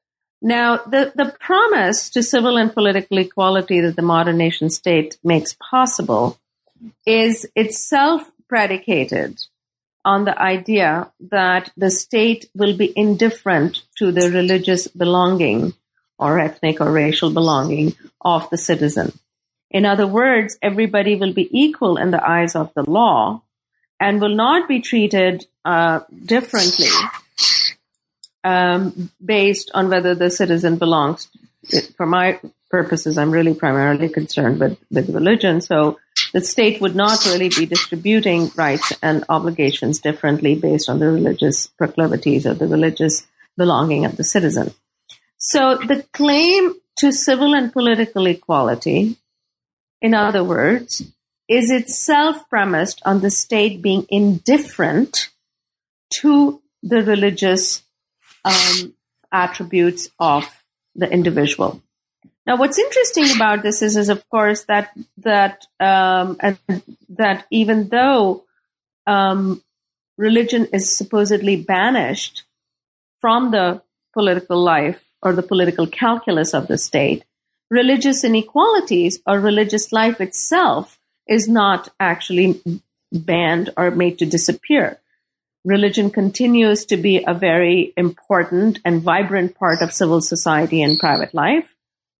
Speaker 2: Now, the, the promise to civil and political equality that the modern nation state makes possible is itself predicated on the idea that the state will be indifferent to the religious belonging or ethnic or racial belonging of the citizen. In other words, everybody will be equal in the eyes of the law and will not be treated uh, differently Um, based on whether the citizen belongs, from my purposes, I'm really primarily concerned with, with religion. So the state would not really be distributing rights and obligations differently based on the religious proclivities or the religious belonging of the citizen. So the claim to civil and political equality, in other words, is itself premised on the state being indifferent to the religious um, attributes of the individual. Now, what's interesting about this is, is of course, that that um, and that even though um, religion is supposedly banished from the political life or the political calculus of the state, religious inequalities or religious life itself is not actually banned or made to disappear. Religion continues to be a very important and vibrant part of civil society and private life.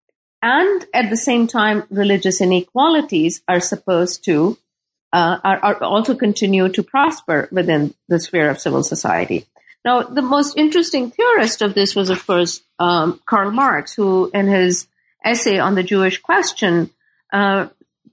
Speaker 2: And at the same time, religious inequalities are supposed to uh, are, are also continue to prosper within the sphere of civil society. Now, the most interesting theorist of this was, of course, um, Karl Marx, who in his essay on the Jewish question uh,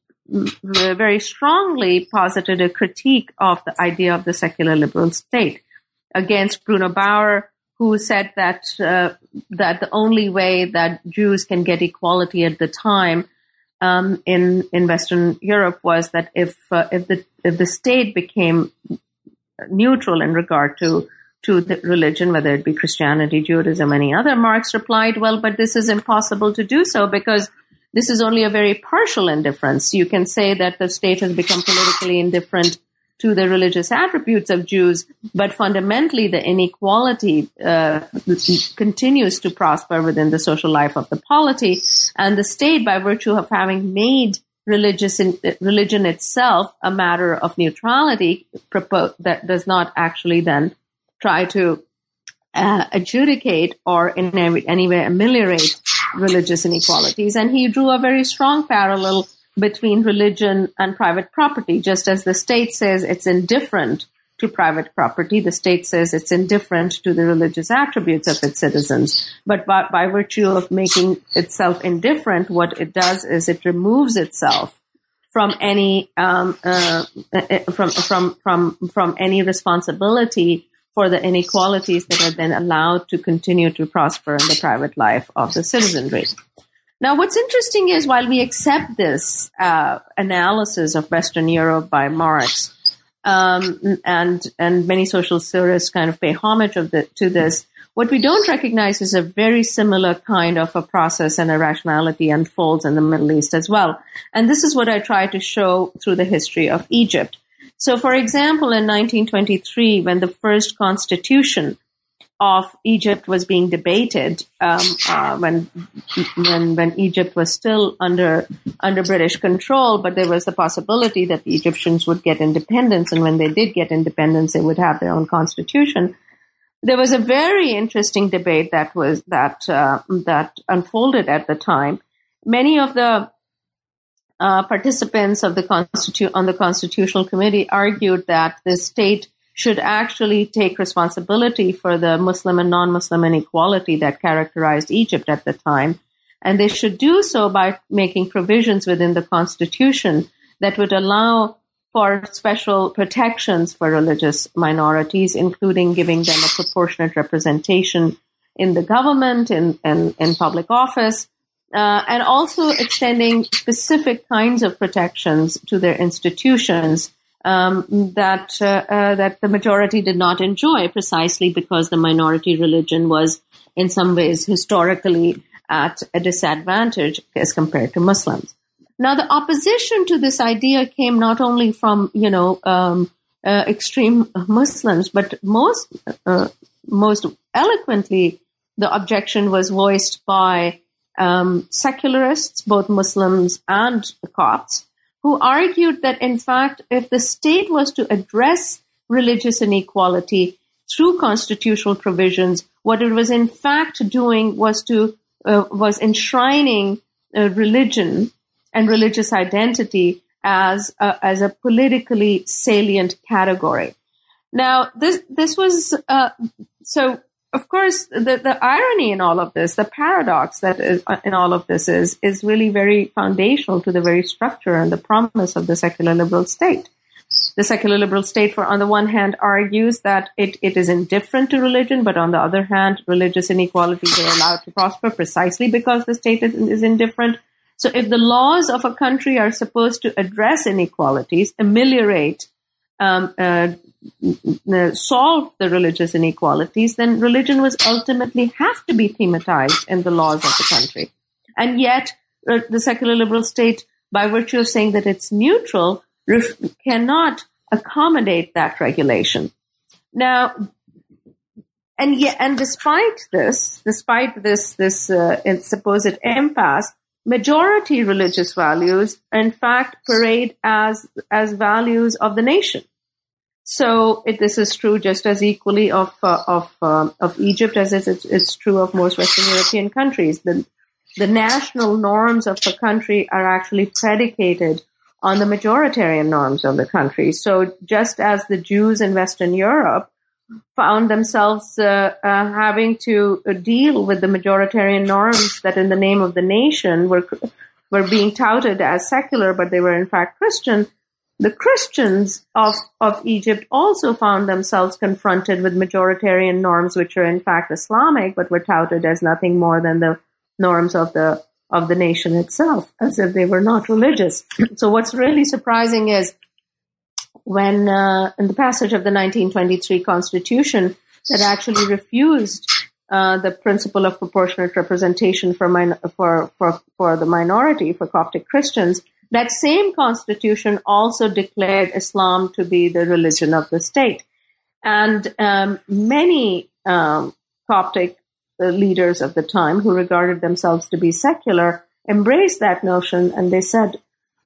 Speaker 2: very strongly posited a critique of the idea of the secular liberal state against Bruno Bauer, who said that uh, that the only way that Jews can get equality at the time um, in in Western Europe was that if uh, if the if the state became neutral in regard to to the religion, whether it be Christianity, Judaism, any other. Marx replied, well, but this is impossible to do so because this is only a very partial indifference. You can say that the state has become politically indifferent to the religious attributes of Jews, but fundamentally the inequality uh, continues to prosper within the social life of the polity, and the state, by virtue of having made religious in, religion itself a matter of neutrality, propose, that does not actually then try to uh, adjudicate or in any, any way ameliorate religious inequalities. And he drew a very strong parallel between religion and private property. Just as the state says it's indifferent to private property, the state says it's indifferent to the religious attributes of its citizens. But by, by virtue of making itself indifferent, what it does is it removes itself from any um, uh, from from from from any responsibility for the inequalities that are then allowed to continue to prosper in the private life of the citizenry. Now, what's interesting is while we accept this uh, analysis of Western Europe by Marx, um, and and many social theorists kind of pay homage of the, to this, what we don't recognize is a very similar kind of a process and a rationality unfolds in the Middle East as well. And this is what I try to show through the history of Egypt. So, for example, in nineteen twenty-three, when the first constitution of Egypt was being debated, um, uh, when when when Egypt was still under under British control, but there was the possibility that the Egyptians would get independence, and when they did get independence, they would have their own constitution. There was a very interesting debate that was that uh, that unfolded at the time. Many of the Uh, participants of the constitu- on the Constitutional Committee argued that the state should actually take responsibility for the Muslim and non-Muslim inequality that characterized Egypt at the time. And they should do so by making provisions within the Constitution that would allow for special protections for religious minorities, including giving them a proportionate representation in the government, in, in, in public office, Uh, and also extending specific kinds of protections to their institutions um, that uh, uh, that the majority did not enjoy, precisely because the minority religion was in some ways historically at a disadvantage as compared to Muslims. Now, the opposition to this idea came not only from, you know, um, uh, extreme Muslims, but most uh, most eloquently, the objection was voiced by Um, secularists, both Muslims and Copts, who argued that, in fact, if the state was to address religious inequality through constitutional provisions, what it was in fact doing was to uh, was enshrining uh, religion and religious identity as a, as a politically salient category. Now, this this was uh, so. of course, the, the irony in all of this, the paradox that is in all of this is, is really very foundational to the very structure and the promise of the secular liberal state. The secular liberal state, for on the one hand, argues that it, it is indifferent to religion, but on the other hand, religious inequalities are allowed to prosper precisely because the state is, is indifferent. So if the laws of a country are supposed to address inequalities, ameliorate, um, uh, solve the religious inequalities, then religion was ultimately have to be thematized in the laws of the country. And yet, uh, the secular liberal state, by virtue of saying that it's neutral, ref- cannot accommodate that regulation. Now, and yet, and despite this, despite this, this uh, supposed impasse, majority religious values, in fact, parade as as values of the nation. So it, this is true just as equally of uh, of um, of Egypt as it's, it's true of most Western European countries. The the national norms of the country are actually predicated on the majoritarian norms of the country. So just as the Jews in Western Europe found themselves uh, uh, having to uh, deal with the majoritarian norms that in the name of the nation were were being touted as secular, but they were in fact Christian. The Christians of, of Egypt also found themselves confronted with majoritarian norms, which are in fact Islamic, but were touted as nothing more than the norms of the of the nation itself, as if they were not religious. So what's really surprising is when uh, in the passage of the nineteen twenty-three Constitution that actually refused uh, the principle of proportionate representation for, min- for for for the minority, for Coptic Christians, that same Constitution also declared Islam to be the religion of the state. And um, many um, Coptic uh, leaders of the time who regarded themselves to be secular embraced that notion, and they said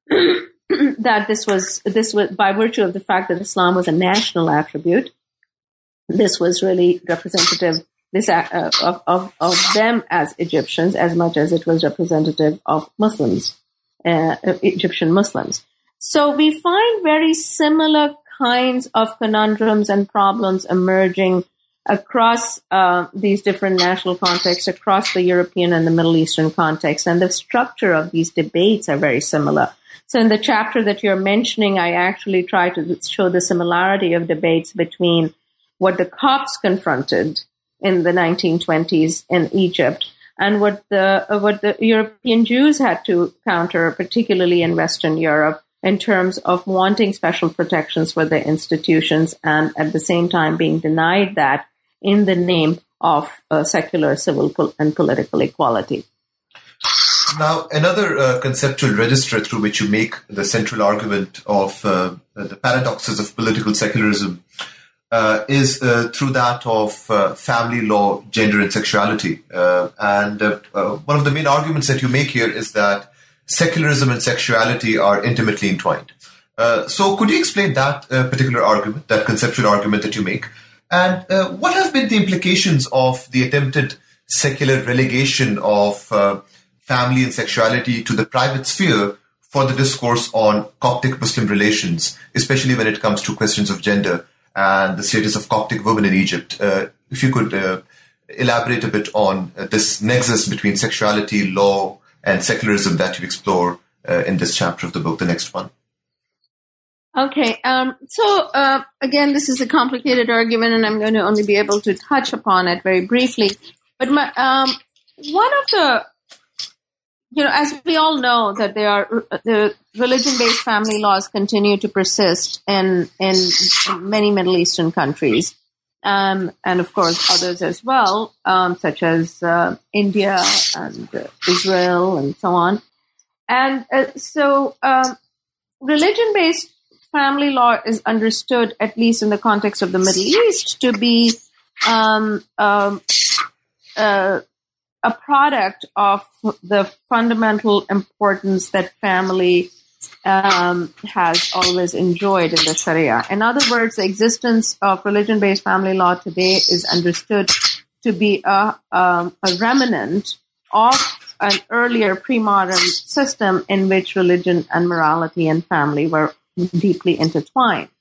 Speaker 2: that this was this was by virtue of the fact that Islam was a national attribute. This was really representative this uh, of, of of them as Egyptians as much as it was representative of Muslims, uh, Egyptian Muslims. So we find very similar kinds of conundrums and problems emerging across uh, these different national contexts, across the European and the Middle Eastern context, and the structure of these debates are very similar. So in the chapter that you're mentioning, I actually try to show the similarity of debates between what the Copts confronted in the nineteen twenties in Egypt and what the uh, what the European Jews had to counter, particularly in Western Europe, in terms of wanting special protections for their institutions and at the same time being denied that in the name of uh, secular civil pol- and political equality.
Speaker 1: Now, another uh, conceptual register through which you make the central argument of uh, the paradoxes of political secularism uh, is uh, through that of uh, family law, gender, and sexuality. Uh, and uh, uh, one of the main arguments that you make here is that secularism and sexuality are intimately entwined. Uh, so could you explain that uh, particular argument, that conceptual argument that you make? And uh, what have been the implications of the attempted secular relegation of uh, family and sexuality to the private sphere for the discourse on Coptic Muslim relations, especially when it comes to questions of gender and the status of Coptic women in Egypt? Uh, if you could uh, elaborate a bit on uh, this nexus between sexuality, law, and secularism that you explore uh, in this chapter of the book, the next one.
Speaker 2: Okay, um, so uh, again, this is a complicated argument, and I'm going to only be able to touch upon it very briefly. But my, um, one of the You know, as we all know, that there are the religion-based family laws continue to persist in in many Middle Eastern countries, um, and of course others as well, um, such as uh, India and uh, Israel and so on. And uh, so, um, religion-based family law is understood, at least in the context of the Middle East, to be um, um, uh, a product of the fundamental importance that family um, has always enjoyed in the Sharia. In other words, the existence of religion-based family law today is understood to be a, um, a remnant of an earlier pre-modern system in which religion and morality and family were deeply intertwined.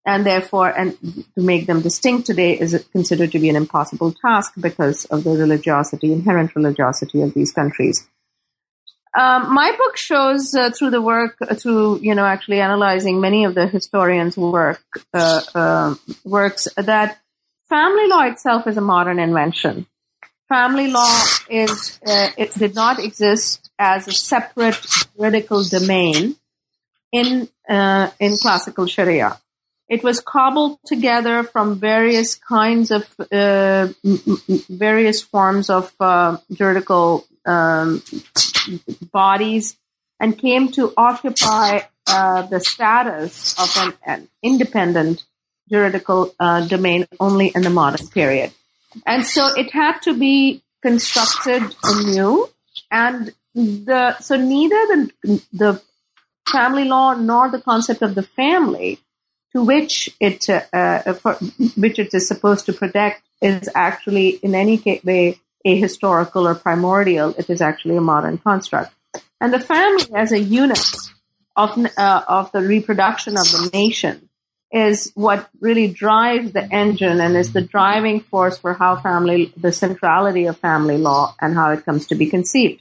Speaker 2: And therefore, and to make them distinct today is considered to be an impossible task because of the religiosity, inherent religiosity of these countries. Um, my book shows uh, through the work, uh, through, you know, actually analyzing many of the historians' work, uh, uh, works, that family law itself is a modern invention. Family law is, uh, it did not exist as a separate juridical domain in, uh, in classical Sharia. It was cobbled together from various kinds of, uh, various forms of uh, juridical um, bodies, and came to occupy uh, the status of an, an independent juridical uh, domain only in the modern period. And so it had to be constructed anew, and the so neither the the family law nor the concept of the family, to which it uh, for, which it is supposed to protect, is actually in any way ahistorical or primordial. It is actually a modern construct. And the family as a unit of uh, of the reproduction of the nation is what really drives the engine and is the driving force for how family, the centrality of family law and how it comes to be conceived.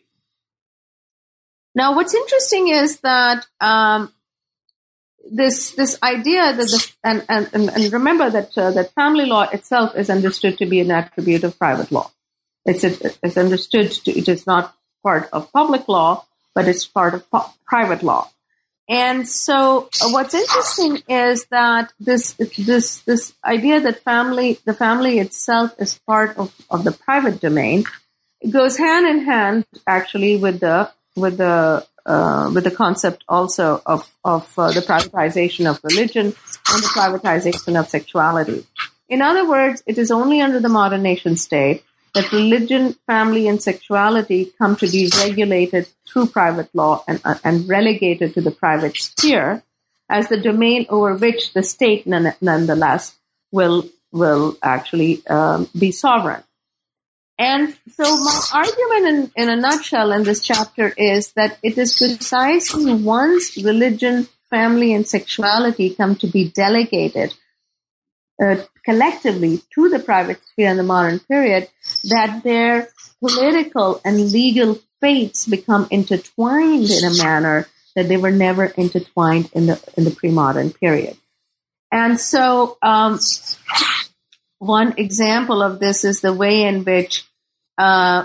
Speaker 2: Now, what's interesting is that um, this this idea that the and and and remember that uh, that family law itself is understood to be an attribute of private law. It's a, it's understood to, it is not part of public law, but it's part of po- private law. And so, uh, what's interesting is that this this this idea that family the family itself is part of, of the private domain, it goes hand in hand actually with the with the uh, with the concept also of of uh, the privatization of religion and the privatization of sexuality. In other words, it is only under the modern nation state that religion, family, and sexuality come to be regulated through private law and, uh, and relegated to the private sphere as the domain over which the state, none, nonetheless, will will actually um, be sovereign. And so my argument in, in a nutshell in this chapter is that it is precisely once religion, family, and sexuality come to be delegated Uh, collectively to the private sphere in the modern period, that their political and legal fates become intertwined in a manner that they were never intertwined in the in the pre-modern period. And so um, one example of this is the way in which uh,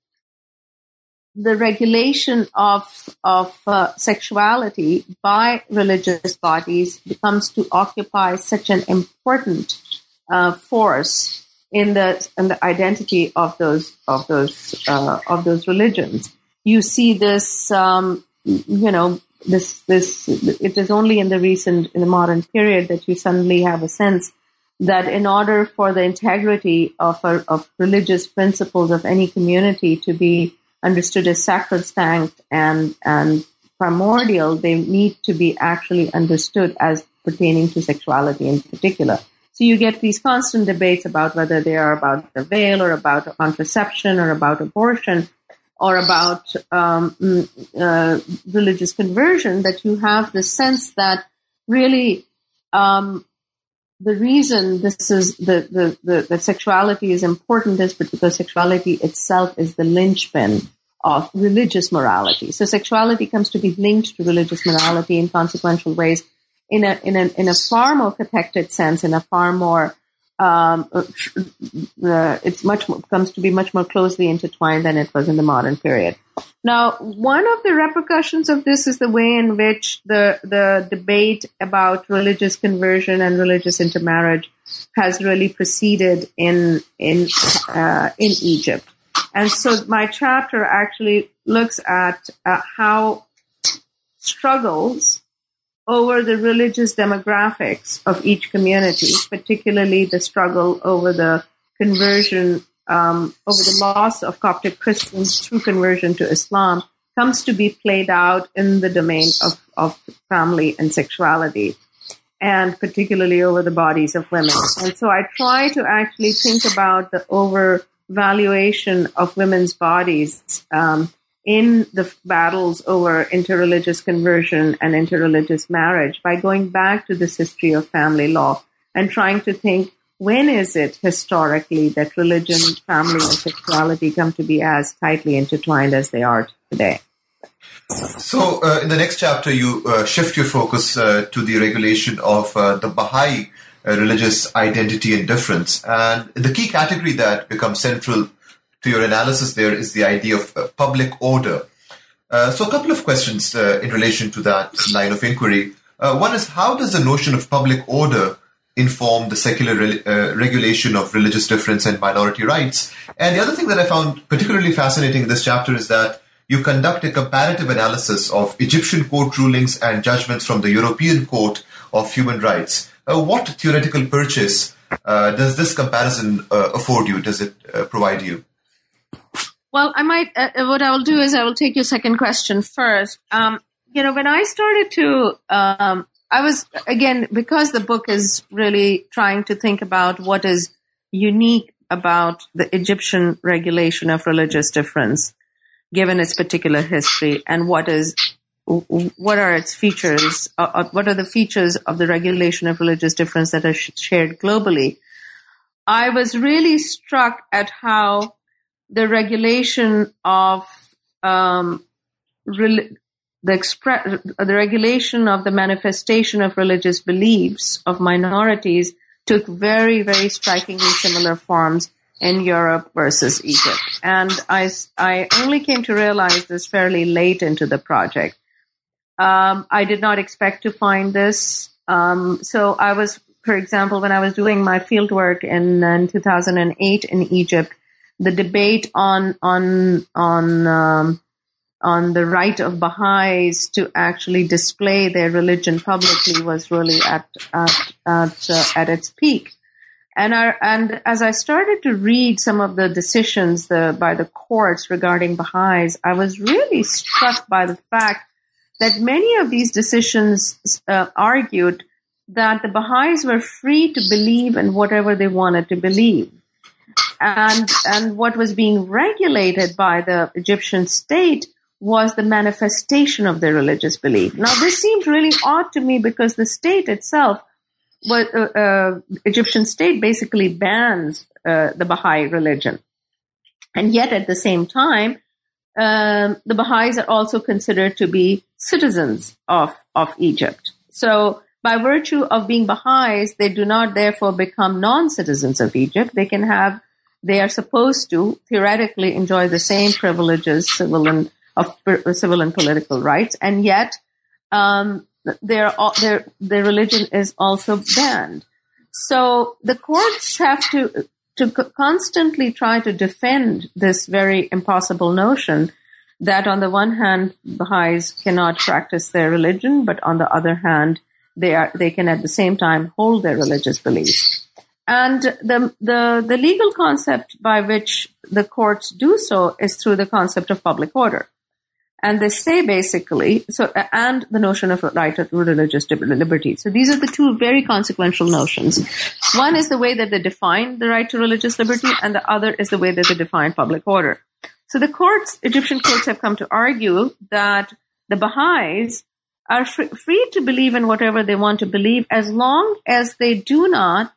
Speaker 2: the regulation of of uh, sexuality by religious bodies becomes to occupy such an important uh, force in the in the identity of those of those uh, of those religions. You see this, um, you know, this this. It is only in the recent in the modern period that you suddenly have a sense that in order for the integrity of a, of religious principles of any community to be understood as sacrosanct and and primordial, they need to be actually understood as pertaining to sexuality in particular. So you get these constant debates about whether they are about the veil or about contraception or about abortion or about um, uh, religious conversion, that you have the sense that really um, the reason this is the, the, the, that sexuality is important is because sexuality itself is the linchpin of religious morality. So sexuality comes to be linked to religious morality in consequential ways, in a in a in a far more protected sense, in a far more um, uh, it's much more, comes to be much more closely intertwined than it was in the modern period. Now, one of the repercussions of this is the way in which the the debate about religious conversion and religious intermarriage has really proceeded in in uh, in Egypt. And so my chapter actually looks at uh, how struggles over the religious demographics of each community, particularly the struggle over the conversion, um, over the loss of Coptic Christians through conversion to Islam, comes to be played out in the domain of, of family and sexuality, and particularly over the bodies of women. And so I try to actually think about the overvaluation of women's bodies um, in the battles over interreligious conversion and interreligious marriage by going back to this history of family law and trying to think, when is it historically that religion, family, and sexuality come to be as tightly intertwined as they are today?
Speaker 1: So uh, in the next chapter, you uh, shift your focus uh, to the regulation of uh, the Baha'i uh, religious identity and difference. And the key category that becomes central to your analysis there is the idea of uh, public order. Uh, so a couple of questions uh, in relation to that line of inquiry. Uh, one is, how does the notion of public order inform the secular re- uh, regulation of religious difference and minority rights? And the other thing that I found particularly fascinating in this chapter is that you conduct a comparative analysis of Egyptian court rulings and judgments from the European Court of Human Rights. Uh, what theoretical purchase uh, does this comparison uh, afford you? Does it uh, provide you?
Speaker 2: Well, I might, uh, what I will do is I will take your second question first. Um, you know, when I started to, um, I was, again, because the book is really trying to think about what is unique about the Egyptian regulation of religious difference, given its particular history, and what is, what are its features, uh, what are the features of the regulation of religious difference that are sh- shared globally. I was really struck at how the regulation of um, re- the expre- the regulation of the manifestation of religious beliefs of minorities took very, very strikingly similar forms in Europe versus Egypt. And I, I only came to realize this fairly late into the project. Um, I did not expect to find this. Um, so I was, for example, when I was doing my fieldwork in, in two thousand eight in Egypt, the debate on on on um, on the right of Baha'is to actually display their religion publicly was really at at at, uh, at its peak. And our, and as I started to read some of the decisions the, by the courts regarding Baha'is, I was really struck by the fact that many of these decisions uh, argued that the Baha'is were free to believe in whatever they wanted to believe. And, and what was being regulated by the Egyptian state was the manifestation of their religious belief. Now, this seemed really odd to me because the state itself, What uh, uh, Egyptian state basically bans uh, the Baha'i religion. And yet at the same time, um, the Baha'is are also considered to be citizens of, of Egypt. So by virtue of being Baha'is, they do not therefore become non-citizens of Egypt. They can have, they are supposed to theoretically enjoy the same privileges, civil and, of civil and political rights. And yet, um, Their, their, their religion is also banned. So the courts have to, to constantly try to defend this very impossible notion that on the one hand, Baha'is cannot practice their religion, but on the other hand, they are, they can at the same time hold their religious beliefs. And the, the, the legal concept by which the courts do so is through the concept of public order. And they say basically, so, and the notion of right to religious liberty. So these are the two very consequential notions. One is the way that they define the right to religious liberty, and the other is the way that they define public order. So the courts, Egyptian courts have come to argue that the Baha'is are free, free to believe in whatever they want to believe as long as they do not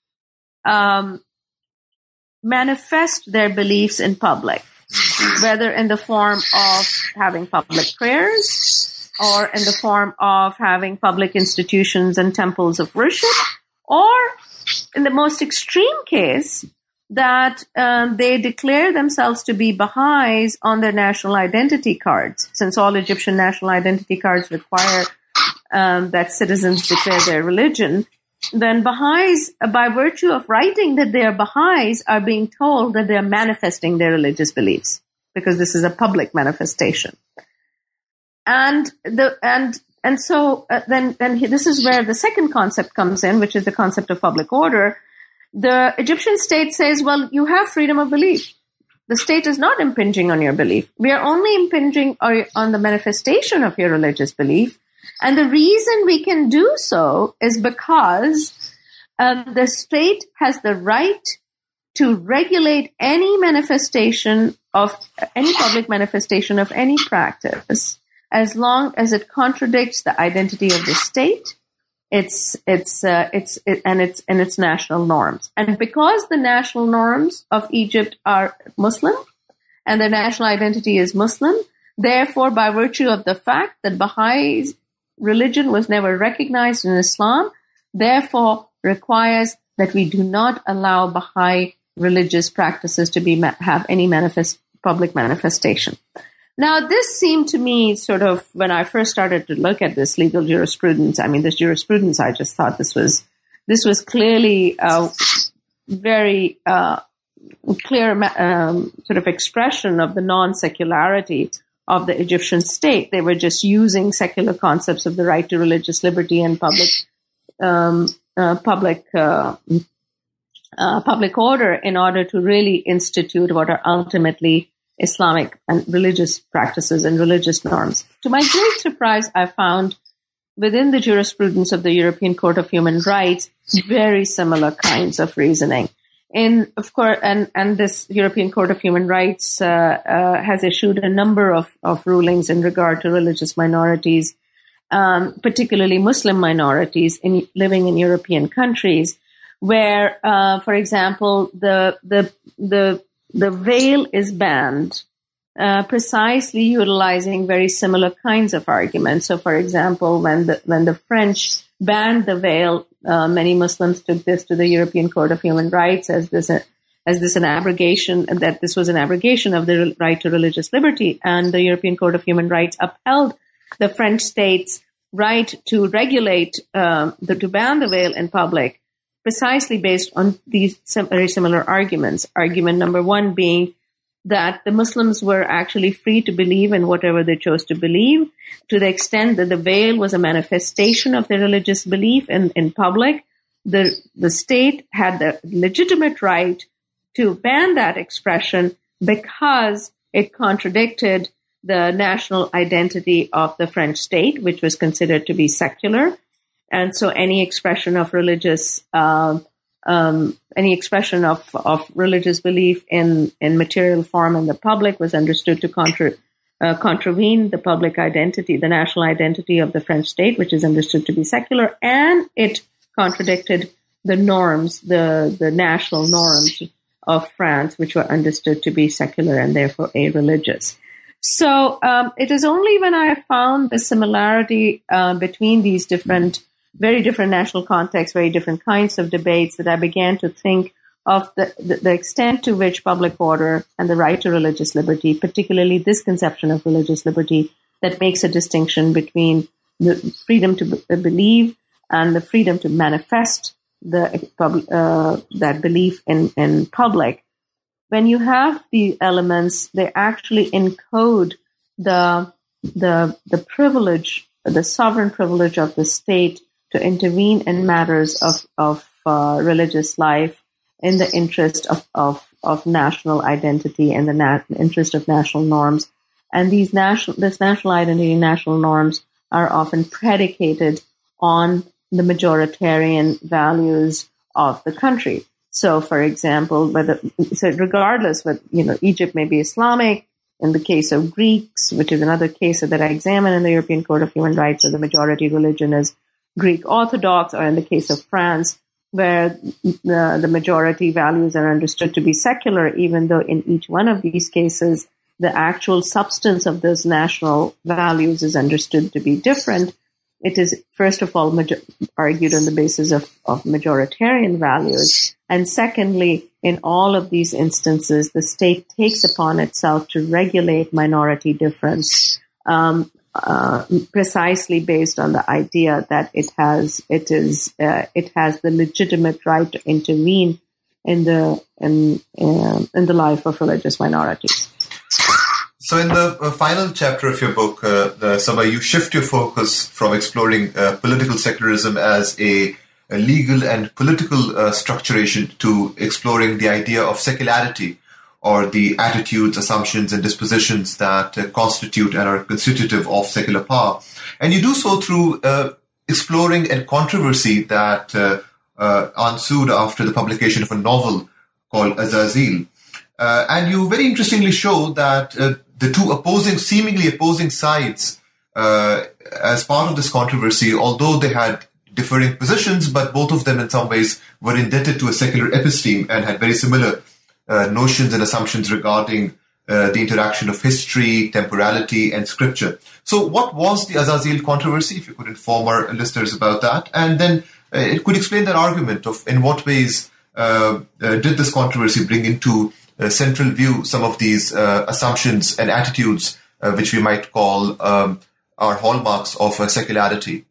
Speaker 2: um, manifest their beliefs in public, whether in the form of having public prayers or in the form of having public institutions and temples of worship, or in the most extreme case, that um, they declare themselves to be Baha'is on their national identity cards, since all Egyptian national identity cards require um, that citizens declare their religion. Then Baha'is, by virtue of writing that they are Baha'is, are being told that they are manifesting their religious beliefs, because this is a public manifestation. And the and and so uh, then then this is where the second concept comes in, which is the concept of public order. The Egyptian state says, well, you have freedom of belief. The state is not impinging on your belief. We are only impinging on the manifestation of your religious belief. And the reason we can do so is because um, the state has the right to regulate any manifestation of any public manifestation of any practice, as long as it contradicts the identity of the state, its its uh, its it, and its and its national norms. And because the national norms of Egypt are Muslim, and their national identity is Muslim, therefore, by virtue of the fact that Baha'i religion was never recognized in Islam, therefore requires that we do not allow Baha'i religious practices to be have any manifest public manifestation. Now, this seemed to me sort of, when I first started to look at this legal jurisprudence, I mean, this jurisprudence, I just thought this was this was clearly a very uh, clear um, sort of expression of the non-secularity of the Egyptian state. They were just using secular concepts of the right to religious liberty and public um, uh, public uh, uh, public order in order to really institute what are ultimately Islamic and religious practices and religious norms. To my great surprise, I found within the jurisprudence of the European Court of Human Rights very similar kinds of reasoning. In, of course, and, and this European Court of Human Rights uh, uh, has issued a number of, of rulings in regard to religious minorities, um, particularly Muslim minorities in living in European countries, where, uh, for example, the the the the veil is banned, uh, precisely utilizing very similar kinds of arguments. So, for example, when the when the French banned the veil, uh, many Muslims took this to the European Court of Human Rights as this uh, as this an abrogation, that this was an abrogation of the right to religious liberty, and the European Court of Human Rights upheld the French state's right to regulate um, the to ban the veil in public, precisely based on these sim- very similar arguments. Argument number one being that the Muslims were actually free to believe in whatever they chose to believe, to the extent that the veil was a manifestation of their religious belief in, in public. The, the state had the legitimate right to ban that expression because it contradicted the national identity of the French state, which was considered to be secular. And so any expression of religious, uh, um, any expression of, of religious belief in, in material form in the public was understood to contra, uh, contravene the public identity, the national identity of the French state, which is understood to be secular, and it contradicted the norms, the, the national norms of France, which were understood to be secular and therefore a-religious. So um, it is only when I found the similarity uh, between these different very different national contexts, very different kinds of debates, that I began to think of the, the, the extent to which public order and the right to religious liberty, particularly this conception of religious liberty that makes a distinction between the freedom to b- believe and the freedom to manifest the uh, that belief in, in public. When you have the elements, they actually encode the the the privilege, the sovereign privilege of the state to intervene in matters of, of uh, religious life in the interest of, of, of national identity and the nat- interest of national norms. And these national, this national identity and national norms are often predicated on the majoritarian values of the country. So, for example, whether, so regardless, but you know, Egypt may be Islamic. In the case of Greeks, which is another case that I examine in the European Court of Human Rights, where the majority religion is Greek Orthodox, or in the case of France, where the, the majority values are understood to be secular, even though in each one of these cases, the actual substance of those national values is understood to be different. It is, first of all, major- argued on the basis of, of majoritarian values. And secondly, in all of these instances, the state takes upon itself to regulate minority difference, um, Uh, precisely based on the idea that it has it is uh, it has the legitimate right to intervene in the in uh, in the life of religious minorities.
Speaker 1: So, in the uh, final chapter of your book, uh, uh, Saba, you shift your focus from exploring uh, political secularism as a, a legal and political uh, structuration to exploring the idea of secularity, or the attitudes, assumptions, and dispositions that uh, constitute and are constitutive of secular power. And you do so through uh, exploring a controversy that uh, uh, ensued after the publication of a novel called Azazil, Uh, and you very interestingly show that uh, the two opposing, seemingly opposing sides, uh, as part of this controversy, although they had differing positions, but both of them in some ways were indebted to a secular episteme and had very similar uh, notions and assumptions regarding uh, the interaction of history, temporality, and scripture. So what was the Azazil controversy, if you could inform our listeners about that? And then uh, it could explain that argument of in what ways uh, uh, did this controversy bring into uh, central view some of these uh, assumptions and attitudes uh, which we might call um, our hallmarks of uh, secularity?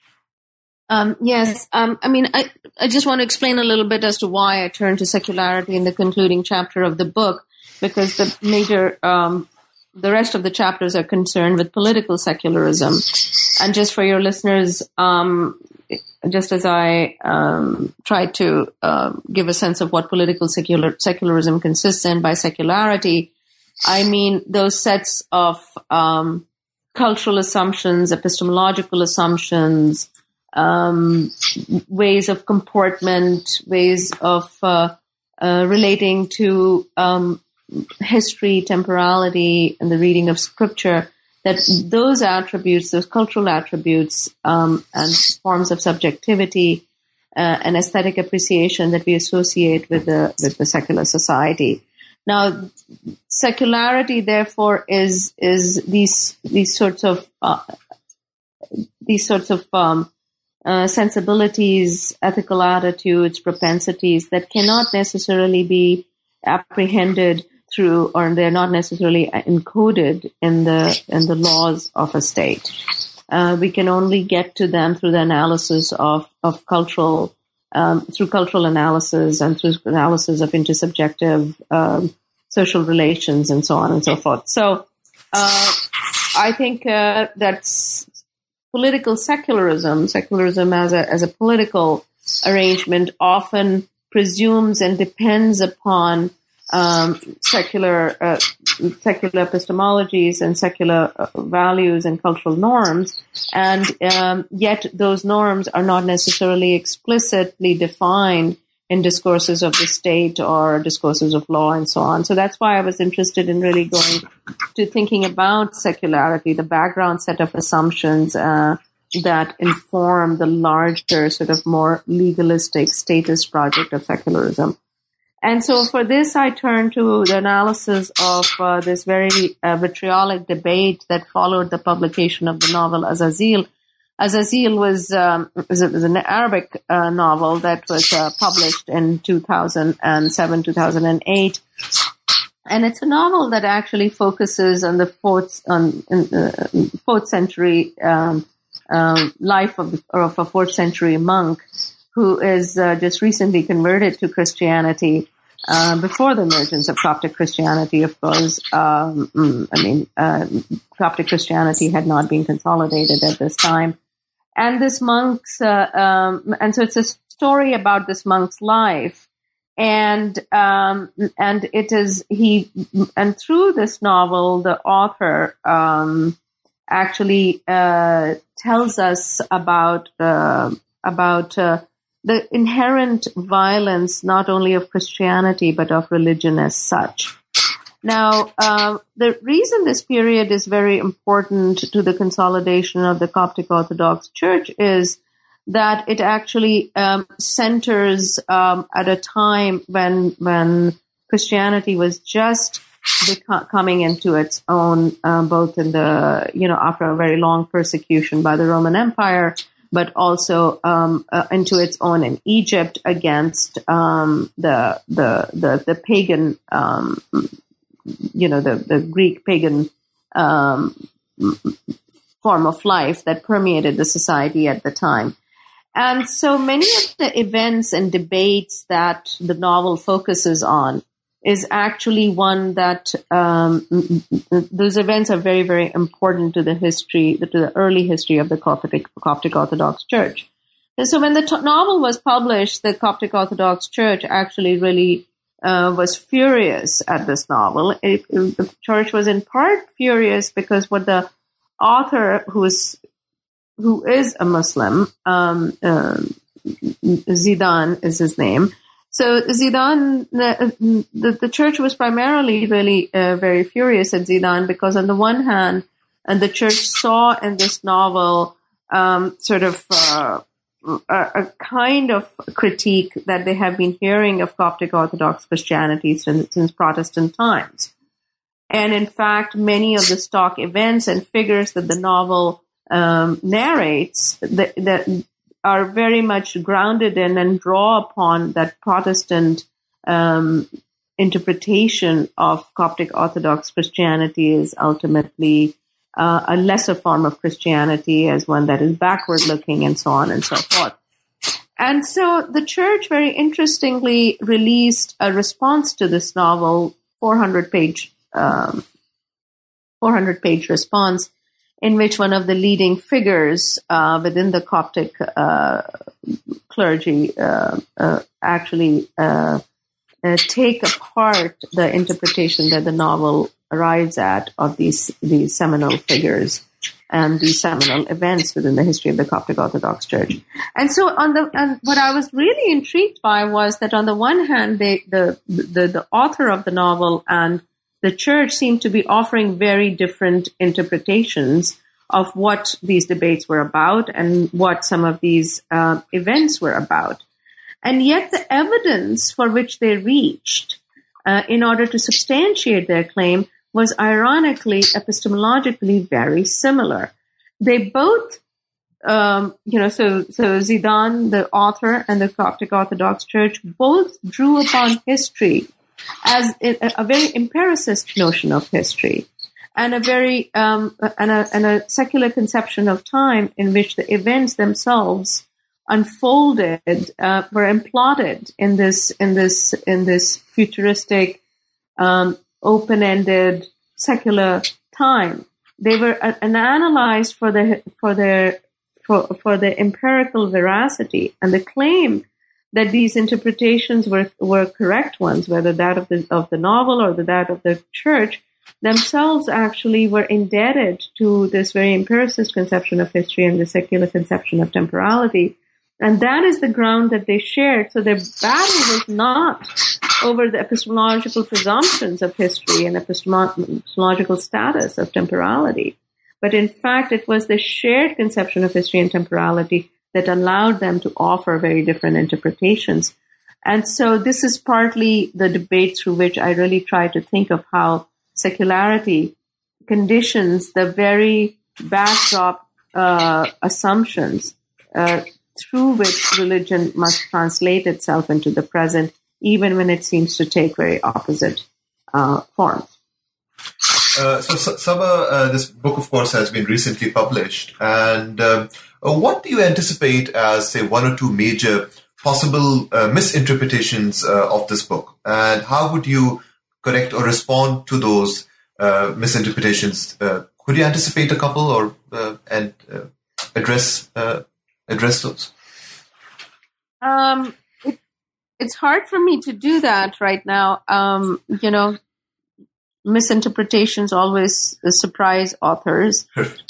Speaker 2: Um, yes, um, I mean, I, I just want to explain a little bit as to why I turned to secularity in the concluding chapter of the book, because the major, um, the rest of the chapters are concerned with political secularism. And just for your listeners, um, just as I um, tried to uh, give a sense of what political secular, secularism consists in by secularity, I mean those sets of um, cultural assumptions, epistemological assumptions, Um, ways of comportment, ways of uh, uh, relating to um, history, temporality, and the reading of scripture, that those attributes, those cultural attributes um, and forms of subjectivity uh, and aesthetic appreciation that we associate with the, with the secular society. Now, secularity, therefore, is is these these sorts of uh, these sorts of um, Uh, sensibilities, ethical attitudes, propensities that cannot necessarily be apprehended through, or they're not necessarily encoded in the in the laws of a state. Uh, we can only get to them through the analysis of of cultural, um, through cultural analysis and through analysis of intersubjective um, social relations and so on and so forth. So, uh, I think uh, that's. Political secularism, secularism as a as a political arrangement, often presumes and depends upon um, secular uh, secular epistemologies and secular uh, values and cultural norms, and um, yet those norms are not necessarily explicitly defined in discourses of the state or discourses of law and so on. So that's why I was interested in really going to thinking about secularity, the background set of assumptions uh, that inform the larger, sort of more legalistic status project of secularism. And so for this, I turned to the analysis of uh, this very uh, vitriolic debate that followed the publication of the novel Azazil. Azazil was, um, was, was an Arabic uh, novel that was uh, published in two thousand seven, two thousand eight. And it's a novel that actually focuses on the fourth, on, uh, fourth century um, um, life of, of a fourth century monk who is uh, just recently converted to Christianity. Uh, before the emergence of Coptic Christianity, of course, um, I mean, uh, Coptic Christianity had not been consolidated at this time. And this monk's, uh, um, and so it's a story about this monk's life. And, um, and it is, he, and through this novel, the author, um, actually, uh, tells us about, uh, about, uh, the inherent violence, not only of Christianity, but of religion as such. Now, uh, the reason this period is very important to the consolidation of the Coptic Orthodox Church is that it actually um, centers um, at a time when when Christianity was just beco- coming into its own, uh, both in the, you know, after a very long persecution by the Roman Empire, but also um, uh, into its own in Egypt against um, the, the the the pagan, um, you know, the the Greek pagan um, form of life that permeated the society at the time. And so many of the events and debates that the novel focuses on is actually one that um, those events are very, very important to the history, to the early history of the Coptic, Coptic Orthodox Church. And so when the t- novel was published, the Coptic Orthodox Church actually really uh, was furious at this novel. It, it, the church was in part furious because what the author, who is who is a Muslim, um, uh, Zidane is his name. So Zidane, the, the, the church was primarily really uh, very furious at Zidane because on the one hand, and the church saw in this novel um, sort of uh, a, a kind of critique that they have been hearing of Coptic Orthodox Christianity since, since Protestant times. And in fact, many of the stock events and figures that the novel um, narrates that, that are very much grounded in and draw upon that Protestant um, interpretation of Coptic Orthodox Christianity is ultimately uh, a lesser form of Christianity, as one that is backward-looking and so on and so forth. And so the church very interestingly released a response to this novel, four hundred page um, four hundred page response, in which one of the leading figures uh, within the Coptic uh, clergy uh, uh, actually uh, uh, take apart the interpretation that the novel arrives at of these these seminal figures and these seminal events within the history of the Coptic Orthodox Church. And so, on the and what I was really intrigued by was that on the one hand, they, the the the author of the novel and the church seemed to be offering very different interpretations of what these debates were about and what some of these uh, events were about. And yet the evidence for which they reached uh, in order to substantiate their claim was ironically, epistemologically very similar. They both, um, you know, so, so Zidane, the author, and the Coptic Orthodox Church both drew upon history as a, a very empiricist notion of history, and a very um, and, a, and a secular conception of time in which the events themselves unfolded, uh, were imploded in this in this in this futuristic, um, open-ended secular time. They were uh, and analyzed for the for their for for the empirical veracity and the claim that these interpretations were were correct ones, whether that of the of the novel or the, that of the church, themselves actually were indebted to this very empiricist conception of history and the secular conception of temporality. And that is the ground that they shared. So their battle was not over the epistemological presumptions of history and epistemological status of temporality, but in fact it was the shared conception of history and temporality that allowed them to offer very different interpretations. And so this is partly the debate through which I really try to think of how secularity conditions the very backdrop uh, assumptions uh, through which religion must translate itself into the present, even when it seems to take very opposite uh, forms.
Speaker 1: Uh, so, Saba, uh, this book, of course, has been recently published. And um, uh, what do you anticipate as, say, one or two major possible uh, misinterpretations uh, of this book? And how would you correct or respond to those uh, misinterpretations? Uh, could you anticipate a couple or uh, and uh, address uh, address those?
Speaker 2: Um, it, it's hard for me to do that right now. Um, you know, misinterpretations always surprise authors.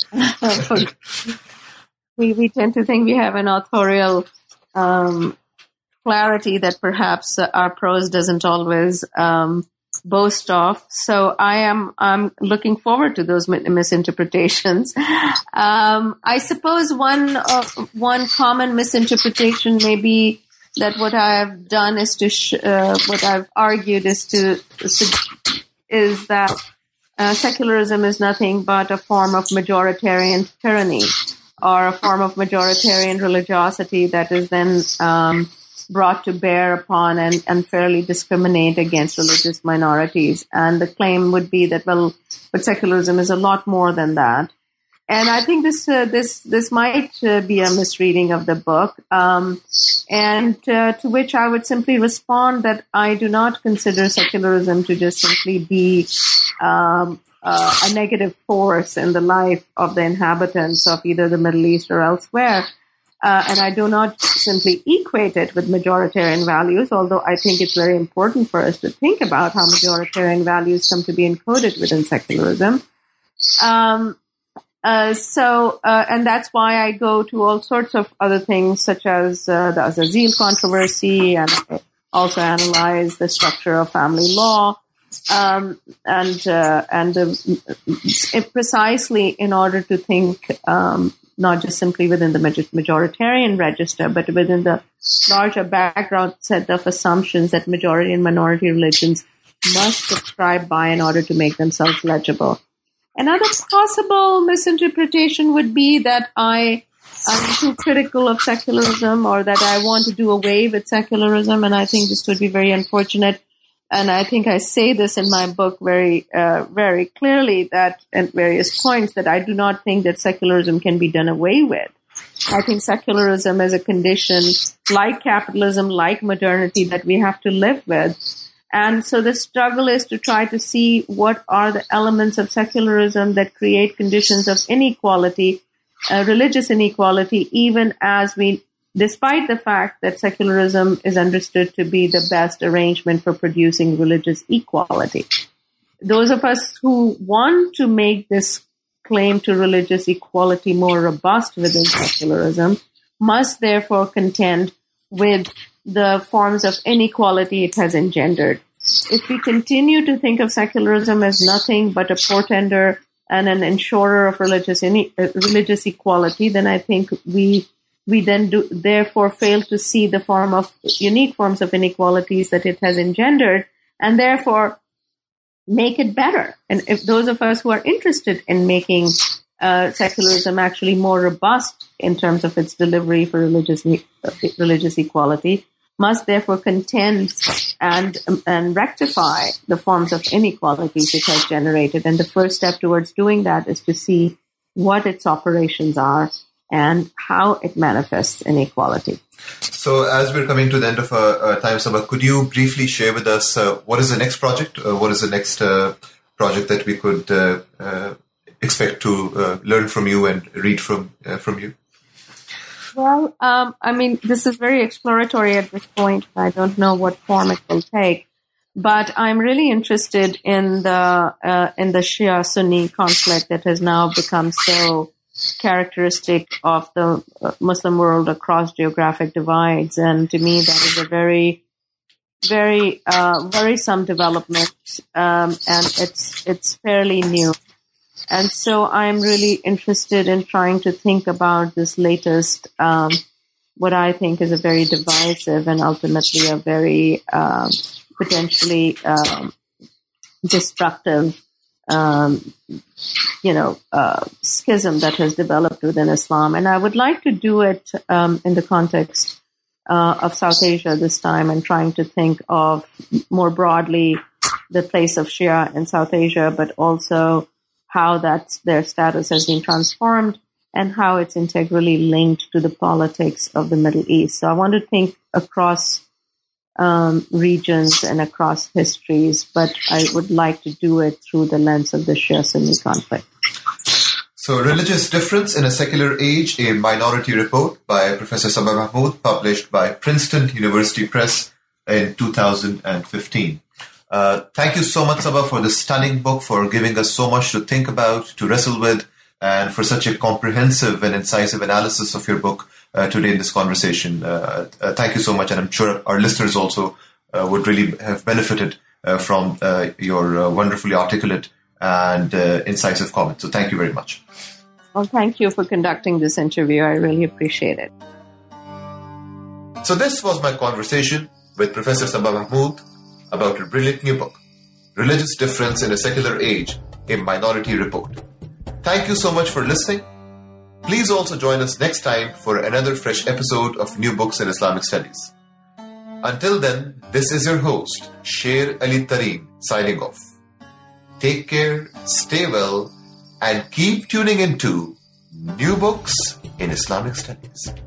Speaker 2: we we tend to think we have an authorial um, clarity that perhaps uh, our prose doesn't always um, boast of. So I am I'm looking forward to those misinterpretations. Um, I suppose one uh, one common misinterpretation may be that what I have done is to sh- uh, what I've argued is to is that uh, secularism is nothing but a form of majoritarian tyranny or a form of majoritarian religiosity that is then um, brought to bear upon and unfairly discriminate against religious minorities. And the claim would be that, well, but secularism is a lot more than that. And I think this uh, this this might uh, be a misreading of the book, um, and uh, to which I would simply respond that I do not consider secularism to just simply be um, uh, a negative force in the life of the inhabitants of either the Middle East or elsewhere. Uh, and I do not simply equate it with majoritarian values, although I think it's very important for us to think about how majoritarian values come to be encoded within secularism. Um, uh, so, uh, and that's why I go to all sorts of other things, such as uh, the Azazil controversy and also analyze the structure of family law, um, and uh, and uh, it precisely in order to think um, not just simply within the majoritarian register, but within the larger background set of assumptions that majority and minority religions must subscribe by in order to make themselves legible. Another possible misinterpretation would be that I am too critical of secularism, or that I want to do away with secularism, and I think this would be very unfortunate. And I think I say this in my book very, uh, very clearly, that at various points, that I do not think that secularism can be done away with. I think secularism is a condition, like capitalism, like modernity, that we have to live with. And so the struggle is to try to see what are the elements of secularism that create conditions of inequality, uh, religious inequality, even as we, despite the fact that secularism is understood to be the best arrangement for producing religious equality. Those of us who want to make this claim to religious equality more robust within secularism must therefore contend with the forms of inequality it has engendered. If we continue to think of secularism as nothing but a portender and an ensurer of religious ine- uh, religious equality, then I think we we then do therefore fail to see the form of unique forms of inequalities that it has engendered, and therefore make it better. And if those of us who are interested in making uh, secularism actually more robust in terms of its delivery for religious uh, religious equality, must therefore contend and and rectify the forms of inequalities it has generated. And the first step towards doing that is to see what its operations are and how it manifests inequality.
Speaker 1: So as we're coming to the end of our uh, time, Saba, could you briefly share with us uh, what is the next project? Uh, what is the next uh, project that we could uh, uh, expect to uh, learn from you and read from uh, from you?
Speaker 2: Well, um, I mean, this is very exploratory at this point. I don't know what form it will take, but I'm really interested in the uh, in the Shia-Sunni conflict that has now become so characteristic of the Muslim world across geographic divides. And to me, that is a very, very uh, worrisome development, um, and it's it's fairly new. And so I'm really interested in trying to think about this latest, um, what I think is a very divisive and ultimately a very um, potentially um, destructive Um, you know, uh, schism that has developed within Islam. And I would like to do it um, in the context uh, of South Asia this time, and trying to think of more broadly the place of Shia in South Asia, but also how that's, their status has been transformed and how it's integrally linked to the politics of the Middle East. So I want to think across Um, regions and across histories, but I would like to do it through the lens of the Shia-Sunni conflict.
Speaker 1: So, Religious Difference in a Secular Age, a Minority Report by Professor Saba Mahmood, published by Princeton University Press in two thousand fifteen. Uh, thank you so much, Saba, for this stunning book, for giving us so much to think about, to wrestle with, and for such a comprehensive and incisive analysis of your book Uh, today in this conversation. Uh, uh, thank you so much, and I'm sure our listeners also uh, would really have benefited uh, from uh, your uh, wonderfully articulate and uh, incisive comments. So thank you very much.
Speaker 2: Well, thank you for conducting this interview. I really appreciate it.
Speaker 1: So this was my conversation with Professor Saba Mahmood about her brilliant new book, Religious Difference in a Secular Age, a Minority Report. Thank you so much for listening. Please also join us next time for another fresh episode of New Books in Islamic Studies. Until then, this is your host, Sher Ali Tareen, signing off. Take care, stay well, and keep tuning into New Books in Islamic Studies.